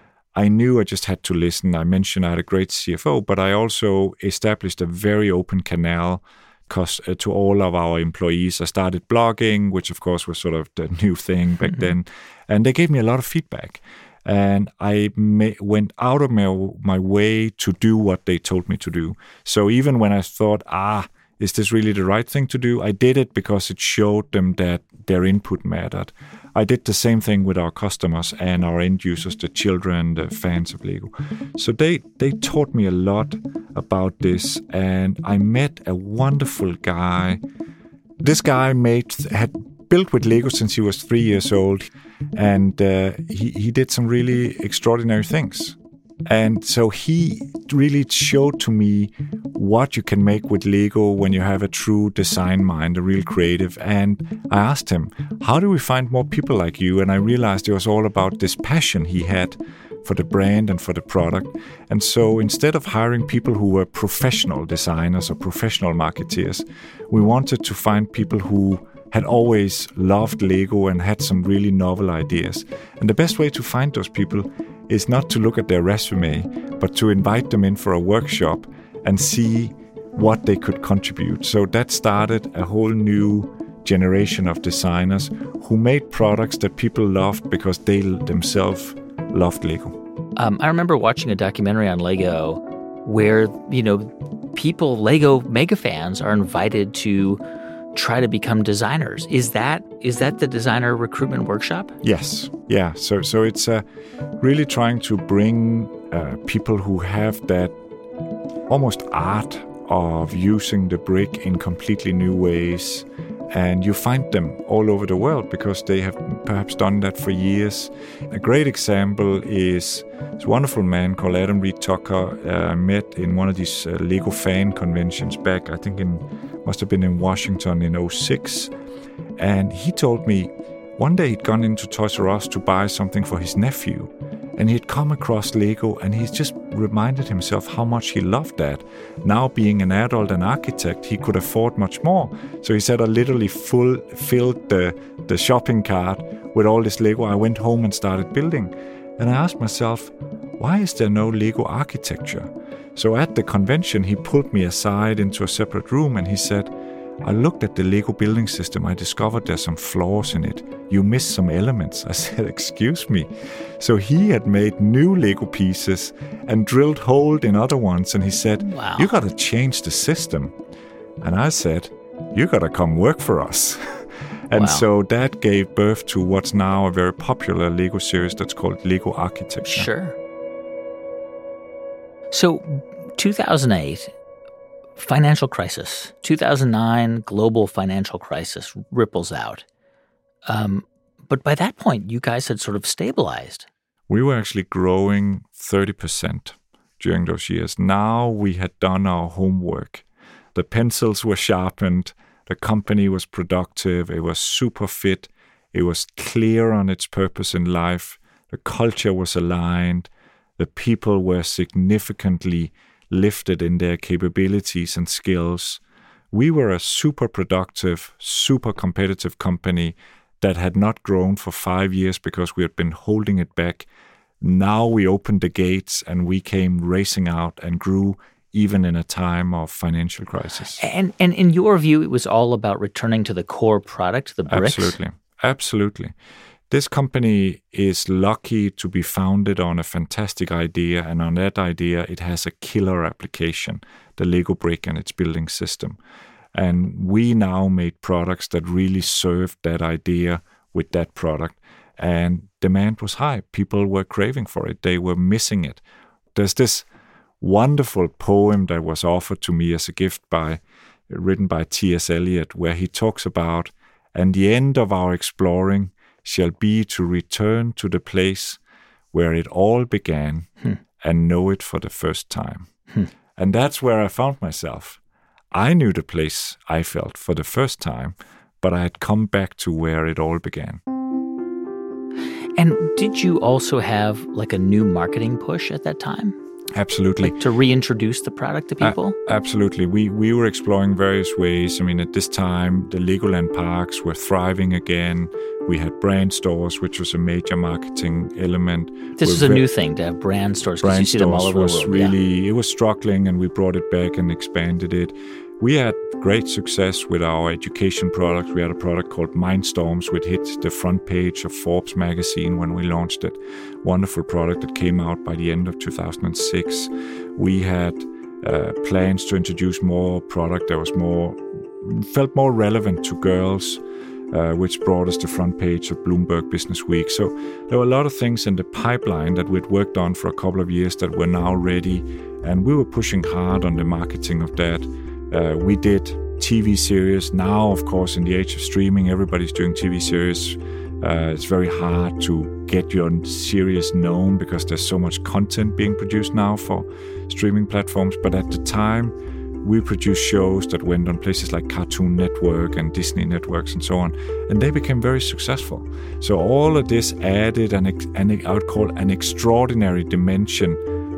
I knew I just had to listen. I mentioned I had a great C F O, but I also established a very open canal to all of our employees. I started blogging, which of course was sort of the new thing back mm-hmm. then. And they gave me a lot of feedback. And I may, went out of my, my way to do what they told me to do. So even when I thought, ah, is this really the right thing to do? I did it because it showed them that their input mattered. I did the same thing with our customers and our end users, the children, the fans of Lego. So they, they taught me a lot about this, and I met a wonderful guy. This guy made had built with Lego since he was three years old, and uh, he, he did some really extraordinary things. And so he really showed to me what you can make with Lego when you have a true design mind, a real creative. And I asked him, how do we find more people like you? And I realized it was all about this passion he had for the brand and for the product. And so instead of hiring people who were professional designers or professional marketeers, we wanted to find people who had always loved Lego and had some really novel ideas. And the best way to find those people is not to look at their resume, but to invite them in for a workshop and see what they could contribute. So that started a whole new generation of designers who made products that people loved because they themselves loved Lego.
Um, I remember watching a documentary on Lego where, you know, people, Lego mega fans, are invited to try to become designers. Is that is that the Designer Recruitment Workshop?
Yes. Yeah. So so it's uh, really trying to bring uh, people who have that almost art of using the brick in completely new ways. And you find them all over the world because they have perhaps done that for years. A great example is this wonderful man called Adam Reed Tucker. I uh, met in one of these uh, Lego fan conventions back, I think in must have been in Washington in oh six. And he told me one day he'd gone into Toys R Us to buy something for his nephew. And he'd come across Lego, and he just reminded himself how much he loved that. Now, being an adult and architect, he could afford much more. So he said, I literally full filled the, the shopping cart with all this Lego. I went home and started building. And I asked myself, why is there no Lego architecture? So at the convention, he pulled me aside into a separate room, and he said, I looked at the Lego building system. I discovered there's some flaws in it. You missed some elements. I said, excuse me. So he had made new Lego pieces and drilled holes in other ones. And he said,
wow.
You got to change the system. And I said, you got to come work for us. And
wow.
so that gave birth to what's now a very popular Lego series that's called Lego Architecture.
Sure. So two thousand eight, financial crisis. two thousand nine, global financial crisis ripples out. Um, but by that point, you guys had sort of stabilized.
We were actually growing thirty percent during those years. Now we had done our homework. The pencils were sharpened. The company was productive. It was super fit. It was clear on its purpose in life. The culture was aligned. The people were significantly lifted in their capabilities and skills. We were a super productive, super competitive company that had not grown for five years because we had been holding it back. Now we opened the gates and we came racing out and grew even in a time of financial crisis.
And and in your view, it was all about returning to the core product, the bricks?
Absolutely. Absolutely. This company is lucky to be founded on a fantastic idea, and on that idea, it has a killer application, the Lego brick and its building system. And we now made products that really served that idea with that product, and demand was high. People were craving for it. They were missing it. There's this wonderful poem that was offered to me as a gift by, written by T S Eliot, where he talks about, and the end of our exploring shall be to return to the place where it all began hmm. and know it for the first time. Hmm. And that's where I found myself. I knew the place I felt for the first time, but I had come back to where it all began.
And did you also have like a new marketing push at that time?
Absolutely.
Like to reintroduce the product to people?
Uh, absolutely. We we were exploring various ways. I mean, at this time, the Legoland parks were thriving again. We had brand stores, which was a major marketing element.
This
we're
is a
ve-
new thing to have brand stores because you see them all over
was
the world.
Really,
yeah.
It was struggling, and we brought it back and expanded it. We had great success with our education products. We had a product called Mindstorms, which hit the front page of Forbes magazine when we launched it. Wonderful product that came out by the end of two thousand six. We had uh, plans to introduce more product that was more felt more relevant to girls, uh, which brought us the front page of Bloomberg Business Week. So there were a lot of things in the pipeline that we'd worked on for a couple of years that were now ready, and we were pushing hard on the marketing of that. Uh, we did T V series. Now, of course, in the age of streaming, everybody's doing T V series. Uh, it's very hard to get your series known because there's so much content being produced now for streaming platforms. But at the time, we produced shows that went on places like Cartoon Network and Disney Networks and so on, and they became very successful. So all of this added an, an I would call an extraordinary dimension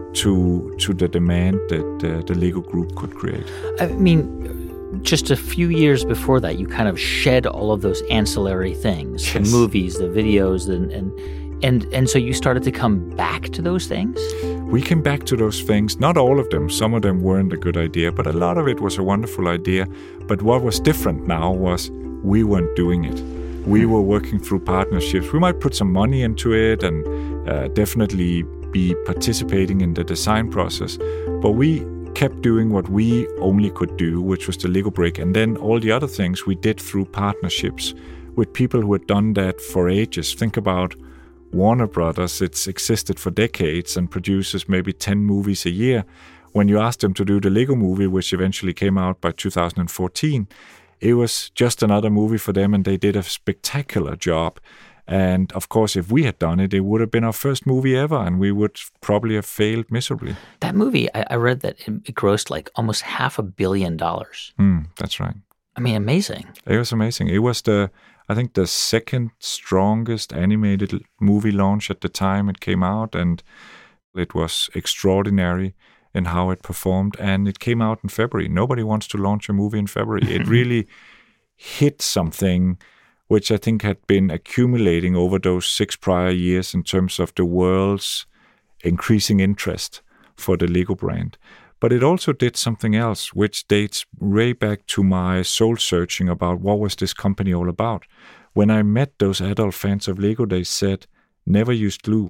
to to the demand that uh, the Lego Group could create.
I mean, just a few years before that, you kind of shed all of those ancillary things, yes. the movies, the videos, and, and and and so you started to come back to those things?
We came back to those things, not all of them. Some of them weren't a good idea, but a lot of it was a wonderful idea. But what was different now was we weren't doing it. We were working through partnerships. We might put some money into it and uh, definitely be participating in the design process, but we kept doing what we only could do, which was the Lego brick, and then all the other things we did through partnerships with people who had done that for ages. Think about Warner Brothers. It's existed for decades and produces maybe ten movies a year. When you asked them to do the Lego movie, which eventually came out by two thousand fourteen, it was just another movie for them, and they did a spectacular job. And of course, if we had done it, it would have been our first movie ever, and we would probably have failed miserably.
That movie, I, I read that it, it grossed like almost half a billion dollars.
Mm, that's right.
I mean, amazing.
It was amazing. It was the, I think, the second strongest animated movie launch at the time it came out, and it was extraordinary in how it performed. And it came out in February. Nobody wants to launch a movie in February. It really hit something which I think had been accumulating over those six prior years in terms of the world's increasing interest for the Lego brand. But it also did something else, which dates way back to my soul searching about what was this company all about. When I met those adult fans of Lego, they said, never use glue.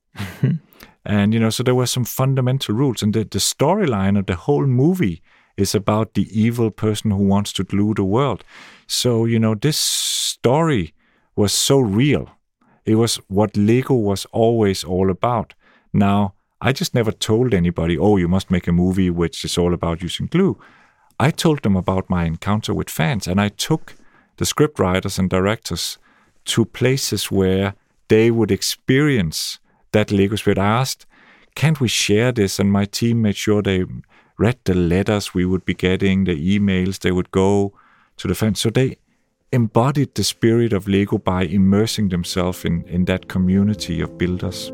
And, you know, so there were some fundamental rules. And the, the storyline of the whole movie is about the evil person who wants to glue the world. So, you know, this story was so real. It was what Lego was always all about. Now, I just never told anybody, oh, you must make a movie which is all about using glue. I told them about my encounter with fans, and I took the script writers and directors to places where they would experience that Lego spirit. I asked, can't we share this? And my team made sure they read the letters we would be getting, the emails. They would go to the fans. So they embodied the spirit of Lego by immersing themselves in, in that community of builders.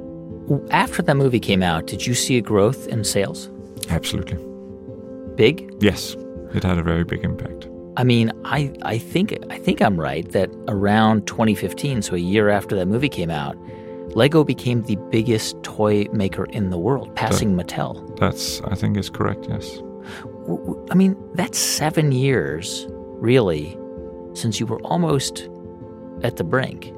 After that movie came out, did you see a growth in sales?
Absolutely.
Big?
Yes, it had a very big impact.
I mean, I, I think I think I'm right that around twenty fifteen, so a year after that movie came out, Lego became the biggest toy maker in the world, passing that, Mattel.
That's, I think is correct, yes.
I mean, that's seven years, really, since you were almost at the brink.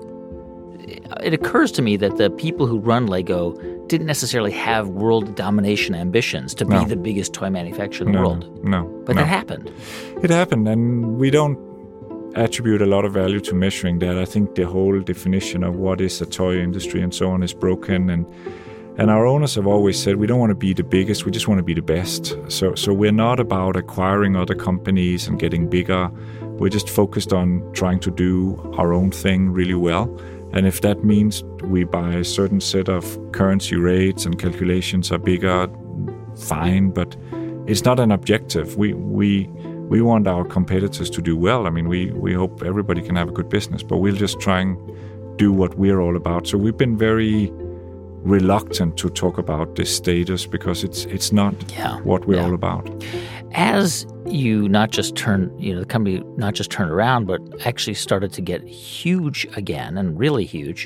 It occurs to me that the people who run Lego didn't necessarily have world domination ambitions to be
no.
the biggest toy manufacturer in the
no,
world.
No,
But
no.
that happened.
It happened, and we don't attribute a lot of value to measuring that. I think the whole definition of what is a toy industry and so on is broken, and and our owners have always said we don't want to be the biggest, we just want to be the best. So so we're not about acquiring other companies and getting bigger. We're just focused on trying to do our own thing really well. And if that means we buy a certain set of currency rates and calculations are bigger, fine, but it's not an objective. We we we want our competitors to do well. I mean, we, we hope everybody can have a good business, but we'll just try and do what we're all about. So we've been very reluctant to talk about this status because it's it's not
yeah,
what we're
yeah.
all about.
As you not just turn, you know, the company not just turned around, but actually started to get huge again and really huge,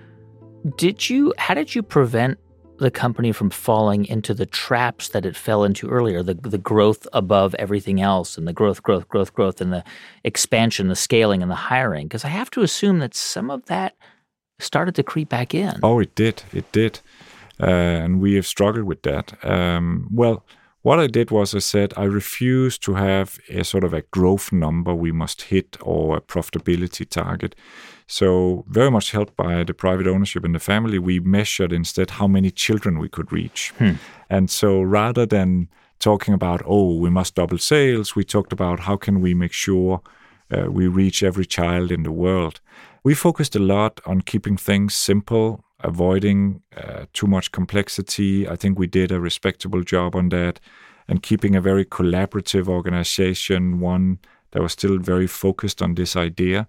did you, how did you prevent the company from falling into the traps that it fell into earlier, the the growth above everything else and the growth, growth, growth, growth and the expansion, the scaling and the hiring? Because I have to assume that some of that started to creep back in.
Oh, it did. It did. Uh, and we have struggled with that. Um, well, what I did was I said I refuse to have a sort of a growth number we must hit or a profitability target. So very much helped by the private ownership in the family, we measured instead how many children we could reach. Hmm. And so rather than talking about, oh, we must double sales, we talked about how can we make sure uh, we reach every child in the world. We focused a lot on keeping things simple, avoiding uh, too much complexity. I think we did a respectable job on that, and keeping a very collaborative organization, one that was still very focused on this idea.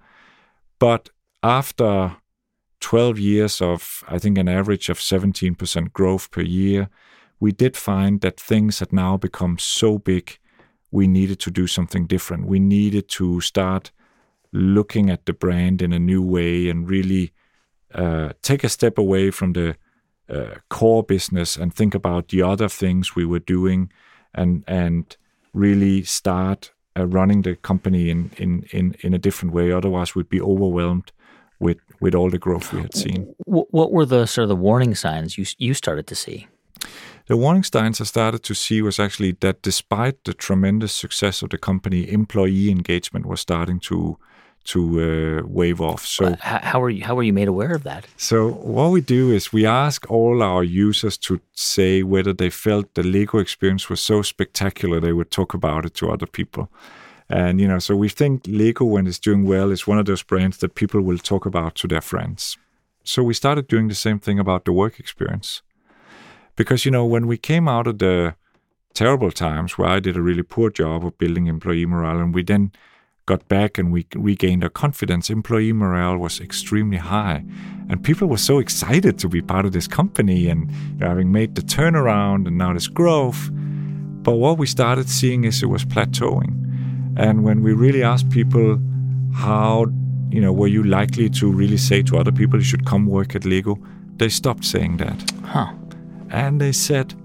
But after twelve years of, I think, an average of seventeen percent growth per year, we did find that things had now become so big, we needed to do something different. We needed to start looking at the brand in a new way and really uh, take a step away from the uh, core business and think about the other things we were doing, and and really start uh, running the company in, in, in, in a different way. Otherwise, we'd be overwhelmed with, with all the growth we had seen.
What were the sort of the warning signs you you started to see?
The warning signs I started to see was actually that despite the tremendous success of the company, employee engagement was starting to to uh, wave off. So
uh, how were you how were you made aware of that?
So what we do is we ask all our users to say whether they felt the Lego experience was so spectacular they would talk about it to other people. And you know, so we think Lego, when it's doing well, is one of those brands that people will talk about to their friends. So we started doing the same thing about the work experience. Because, you know, when we came out of the terrible times where I did a really poor job of building employee morale, and we then got back and we regained our confidence, employee morale was extremely high. And people were so excited to be part of this company and, you know, having made the turnaround and now this growth. But what we started seeing is it was plateauing. And when we really asked people how, you know, were you likely to really say to other people you should come work at Lego, they stopped saying that.
Huh.
And they said,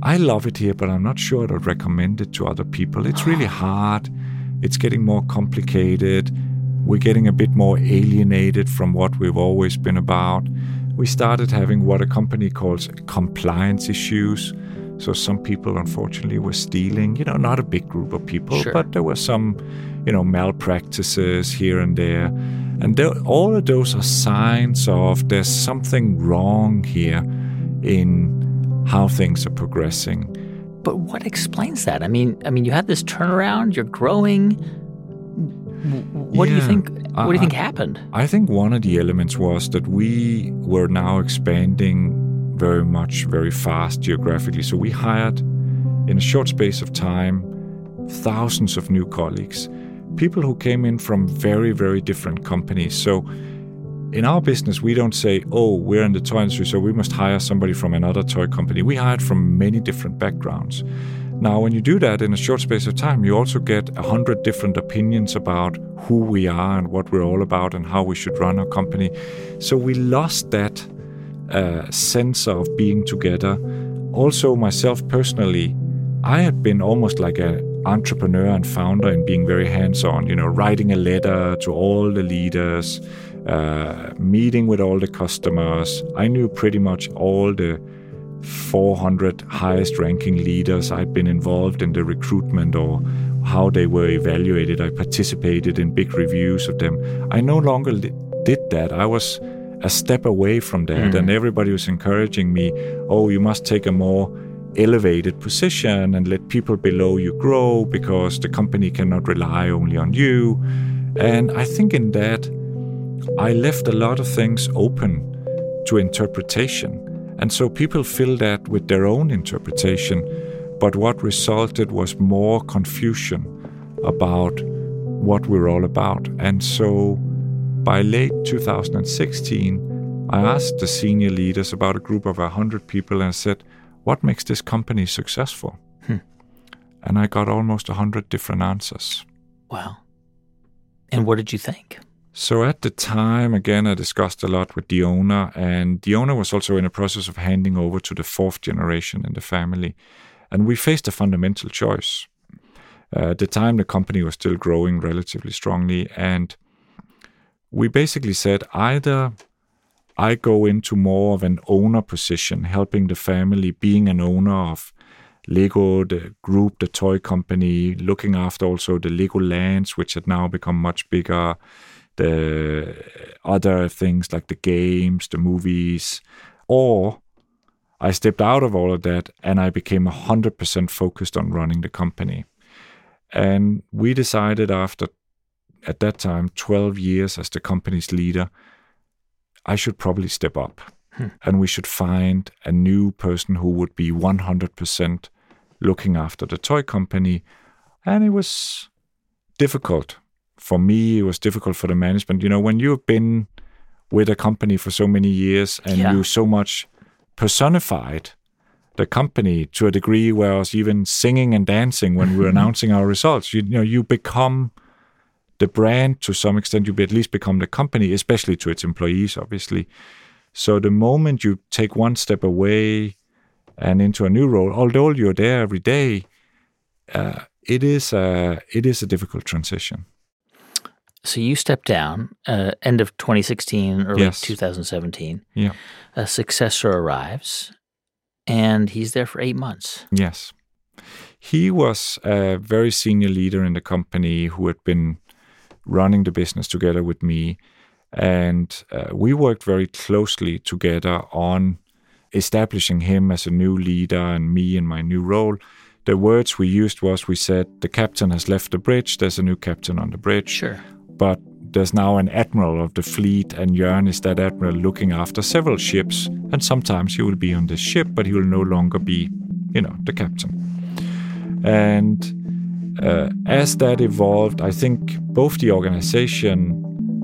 I love it here, but I'm not sure I'd recommend it to other people. It's really hard. It's getting more complicated. We're getting a bit more alienated from what we've always been about. We started having what a company calls compliance issues. So some people, unfortunately, were stealing, you know, not a big group of people,
Sure.
but there were some, you know, malpractices here and there. And there, all of those are signs of there's something wrong here in how things are progressing.
But what explains that? I mean, I mean, you had this turnaround. You're growing. What do you
Yeah,
think? What do you
I-
think happened?
I think one of the elements was that we were now expanding very much, very fast geographically. So we hired, in a short space of time, thousands of new colleagues, people who came in from very, very different companies. So in our business, we don't say, oh, we're in the toy industry, so we must hire somebody from another toy company. We hired from many different backgrounds. Now, when you do that in a short space of time, you also get a hundred different opinions about who we are and what we're all about and how we should run our company. So we lost that uh, sense of being together. Also, myself personally, I had been almost like an entrepreneur and founder in being very hands-on, you know, writing a letter to all the leaders, uh, meeting with all the customers. I knew pretty much all the four hundred highest ranking leaders. I'd been involved in the recruitment or how they were evaluated. I participated in big reviews of them. I no longer li- did that. I was a step away from that,
Mm.
and everybody was encouraging me, oh, you must take a more elevated position and let people below you grow because the company cannot rely only on you. And I think in that, I left a lot of things open to interpretation. And so people fill that with their own interpretation. But what resulted was more confusion about what we're all about. And so by late two thousand sixteen, I asked the senior leaders, about a group of one hundred people, and I said, what makes this company successful?
Hmm.
And I got almost one hundred different answers.
Wow. And what did you think?
So at the time, again, I discussed a lot with the owner, and the owner was also in a process of handing over to the fourth generation in the family. And we faced a fundamental choice. Uh, at the time, the company was still growing relatively strongly, and we basically said, either I go into more of an owner position, helping the family, being an owner of Lego, the group, the toy company, looking after also the Lego lands, which had now become much bigger, the other things like the games, the movies, or I stepped out of all of that and I became one hundred percent focused on running the company. And we decided after, at that time, twelve years as the company's leader, I should probably step up. Hmm. And we should find a new person who would be one hundred percent looking after the toy company. And it was difficult. For me, it was difficult for the management. You know, when you've been with a company for so many years and
Yeah.
you so much personified the company to a degree where I was even singing and dancing when we were announcing our results, you, you know, you become the brand to some extent. You at least become the company, especially to its employees, obviously. So the moment you take one step away and into a new role, although you're there every day, uh, it is a, it is a difficult transition.
So you stepped down uh, end of twenty sixteen, early
Yes.
two thousand seventeen.
Yeah.
A successor arrives, and he's there for eight months.
Yes. He was a very senior leader in the company who had been running the business together with me. And uh, we worked very closely together on establishing him as a new leader and me in my new role. The words we used was, we said, the captain has left the bridge, there's a new captain on the bridge.
Sure.
But there's now an admiral of the fleet, and Jørn is that admiral looking after several ships. And sometimes he will be on this ship, but he will no longer be, you know, the captain. And uh, as that evolved, I think both the organization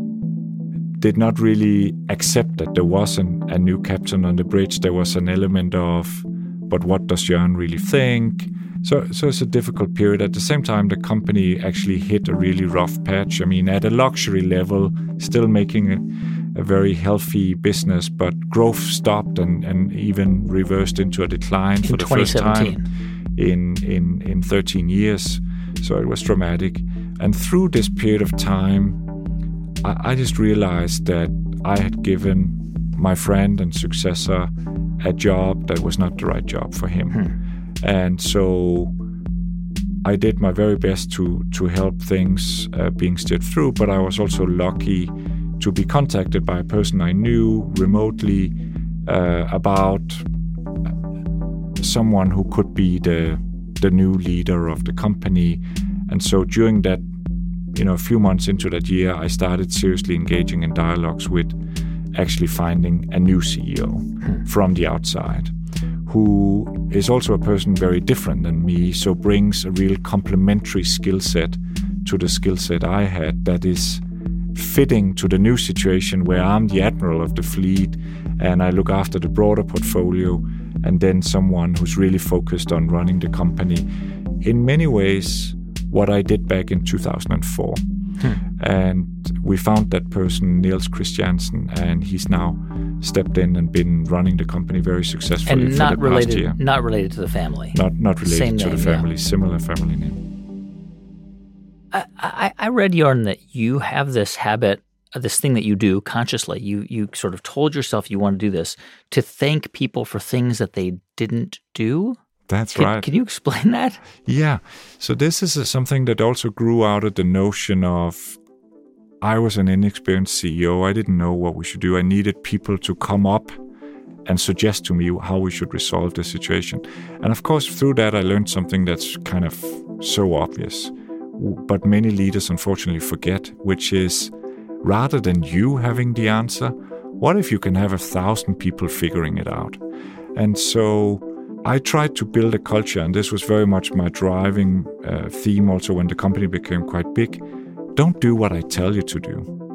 did not really accept that there was an, a new captain on the bridge. There was an element of, but what does Jørn really think? So, so it's a difficult period. At the same time, the company actually hit a really rough patch. I mean, at a luxury level, still making a very healthy business, but growth stopped and, and even reversed into a decline
in
for the first time in, in, in thirteen years. So it was dramatic. And through this period of time, I, I just realized that I had given my friend and successor a job that was not the right job for him. Hmm. And so I did my very best to to help things uh, being steered through, but I was also lucky to be contacted by a person I knew remotely uh, about someone who could be the the new leader of the company. And so during that, you know, a few months into that year, I started seriously engaging in dialogues with actually finding a new C E O hmm. from the outside, who is also a person very different than me, so brings a real complementary skill set to the skill set I had that is fitting to the new situation where I'm the admiral of the fleet and I look after the broader portfolio, and then someone who's really focused on running the company. In many ways, what I did back in two thousand four. Hmm. And we found that person, Niels Christiansen, and he's now stepped in and been running the company very successfully
and
for
not
the
related,
past year.
Not related to the family.
Not not related
Same
to
name,
the family,
yeah.
similar family name.
I, I, I read, Jorn, that you have this habit, this thing that you do consciously. You you sort of told yourself you want to do this, to thank people for things that they didn't do.
That's
can,
right.
Can you explain that?
Yeah. So this is a, something that also grew out of the notion of I was an inexperienced C E O. I didn't know what we should do. I needed people to come up and suggest to me how we should resolve the situation. And of course, through that, I learned something that's kind of so obvious, but many leaders unfortunately forget, which is rather than you having the answer, what if you can have a thousand people figuring it out? And so I tried to build a culture, and this was very much my driving uh, theme also when the company became quite big. Don't do what I tell you to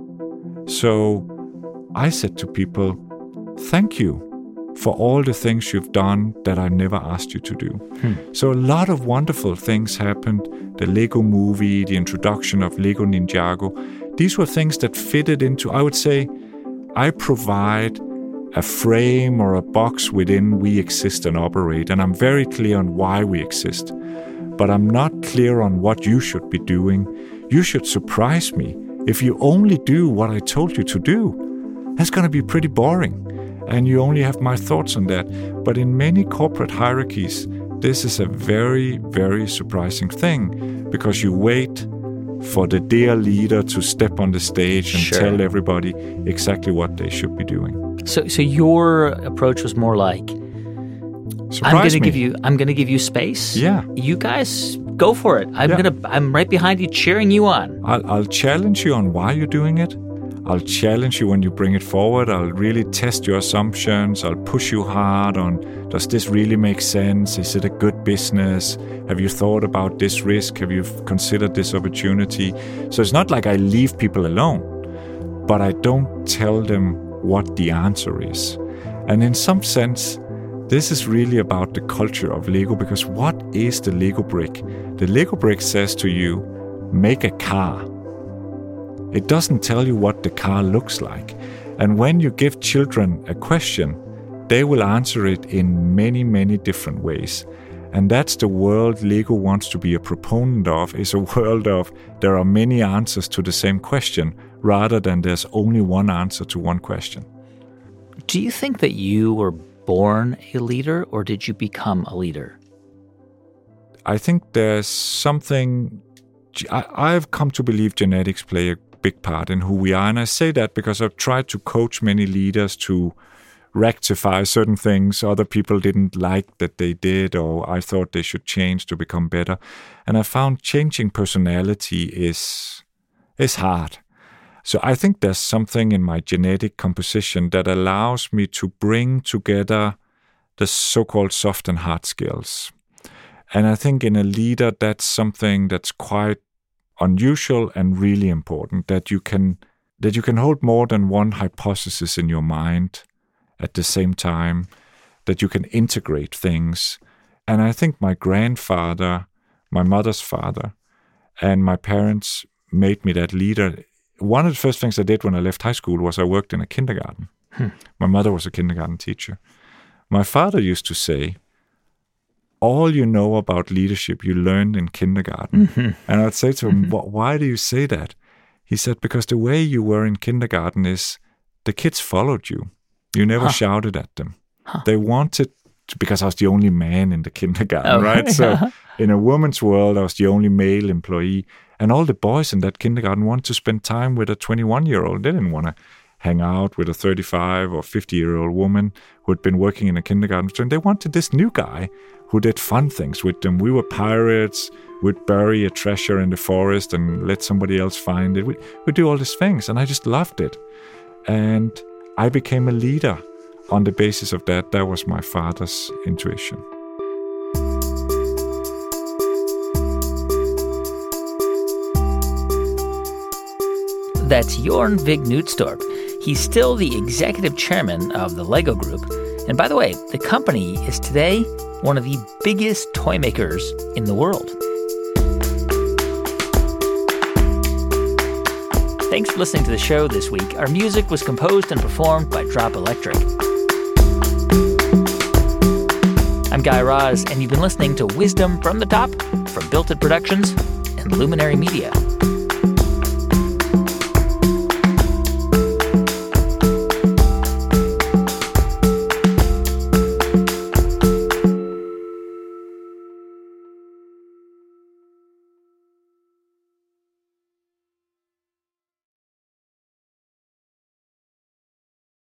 do. So I said to people, thank you for all the things you've done that I've never asked you to do. Hmm. So a lot of wonderful things happened. The Lego movie, the introduction of Lego Ninjago. These were things that fitted into, I would say, I provide a frame or a box within we exist and operate, and I'm very clear on why we exist. But I'm not clear on what you should be doing. You should surprise me. If you only do what I told you to do, that's going to be pretty boring. And you only have my thoughts on that. But in many corporate hierarchies, this is a very, very surprising thing, because you wait for the dear leader to step on the stage and
sure.
tell everybody exactly what they should be doing.
So, so your approach was more like,
Surprise
I'm going to
me.
give you, I'm going to give you space.
Yeah.
You guys go for it. I'm
Yeah.
gonna, I'm right behind you, cheering you on.
I'll, I'll challenge you on why you're doing it. I'll challenge you when you bring it forward. I'll really test your assumptions. I'll push you hard on, does this really make sense? Is it a good business? Have you thought about this risk? Have you considered this opportunity? So it's not like I leave people alone, but I don't tell them what the answer is. And in some sense, this is really about the culture of Lego, because what is the Lego brick? The Lego brick says to you, make a car. It doesn't tell you what the car looks like. And when you give children a question, they will answer it in many, many different ways. And that's the world Lego wants to be a proponent of, is a world of there are many answers to the same question, rather than there's only one answer to one question.
Do you think that you were born a leader, or did you become a leader?
I think there's something, I, I've come to believe genetics play a big part in who we are. And I say that because I've tried to coach many leaders to rectify certain things other people didn't like that they did, or I thought they should change to become better. And I found changing personality is is hard. So I think there's something in my genetic composition that allows me to bring together the so-called soft and hard skills. And I think in a leader, that's something that's quite unusual and really important, that you can that you can hold more than one hypothesis in your mind at the same time, that you can integrate things. And I think my grandfather, my mother's father, and my parents made me that leader one of the first things I did when I left high school was I worked in a kindergarten. Hmm. My mother was a kindergarten teacher. My father used to say, all you know about leadership you learned in kindergarten. Mm-hmm. And I'd say to him, mm-hmm. why do you say that? He said, because the way you were in kindergarten is the kids followed you. You never huh. shouted at them. Huh. They wanted, to, because I was the only man in the kindergarten, oh, right? So in a woman's world, I was the only male employee. And all the boys in that kindergarten wanted to spend time with a twenty-one-year-old. They didn't want to hang out with a thirty-five or fifty-year-old woman who had been working in a kindergarten. They wanted this new guy who did fun things with them. We were pirates. We'd bury a treasure in the forest and let somebody else find it. We, we'd do all these things, and I just loved it. And I became a leader on the basis of that. That was my father's intuition.
That's Jorn Vig Knudstorp. He's still the executive chairman of the Lego Group. And by the way, the company is today one of the biggest toy makers in the world. Thanks for listening to the show this week. Our music was composed and performed by Drop Electric. I'm Guy Raz, and you've been listening to Wisdom from the Top from Built It Productions and Luminary Media.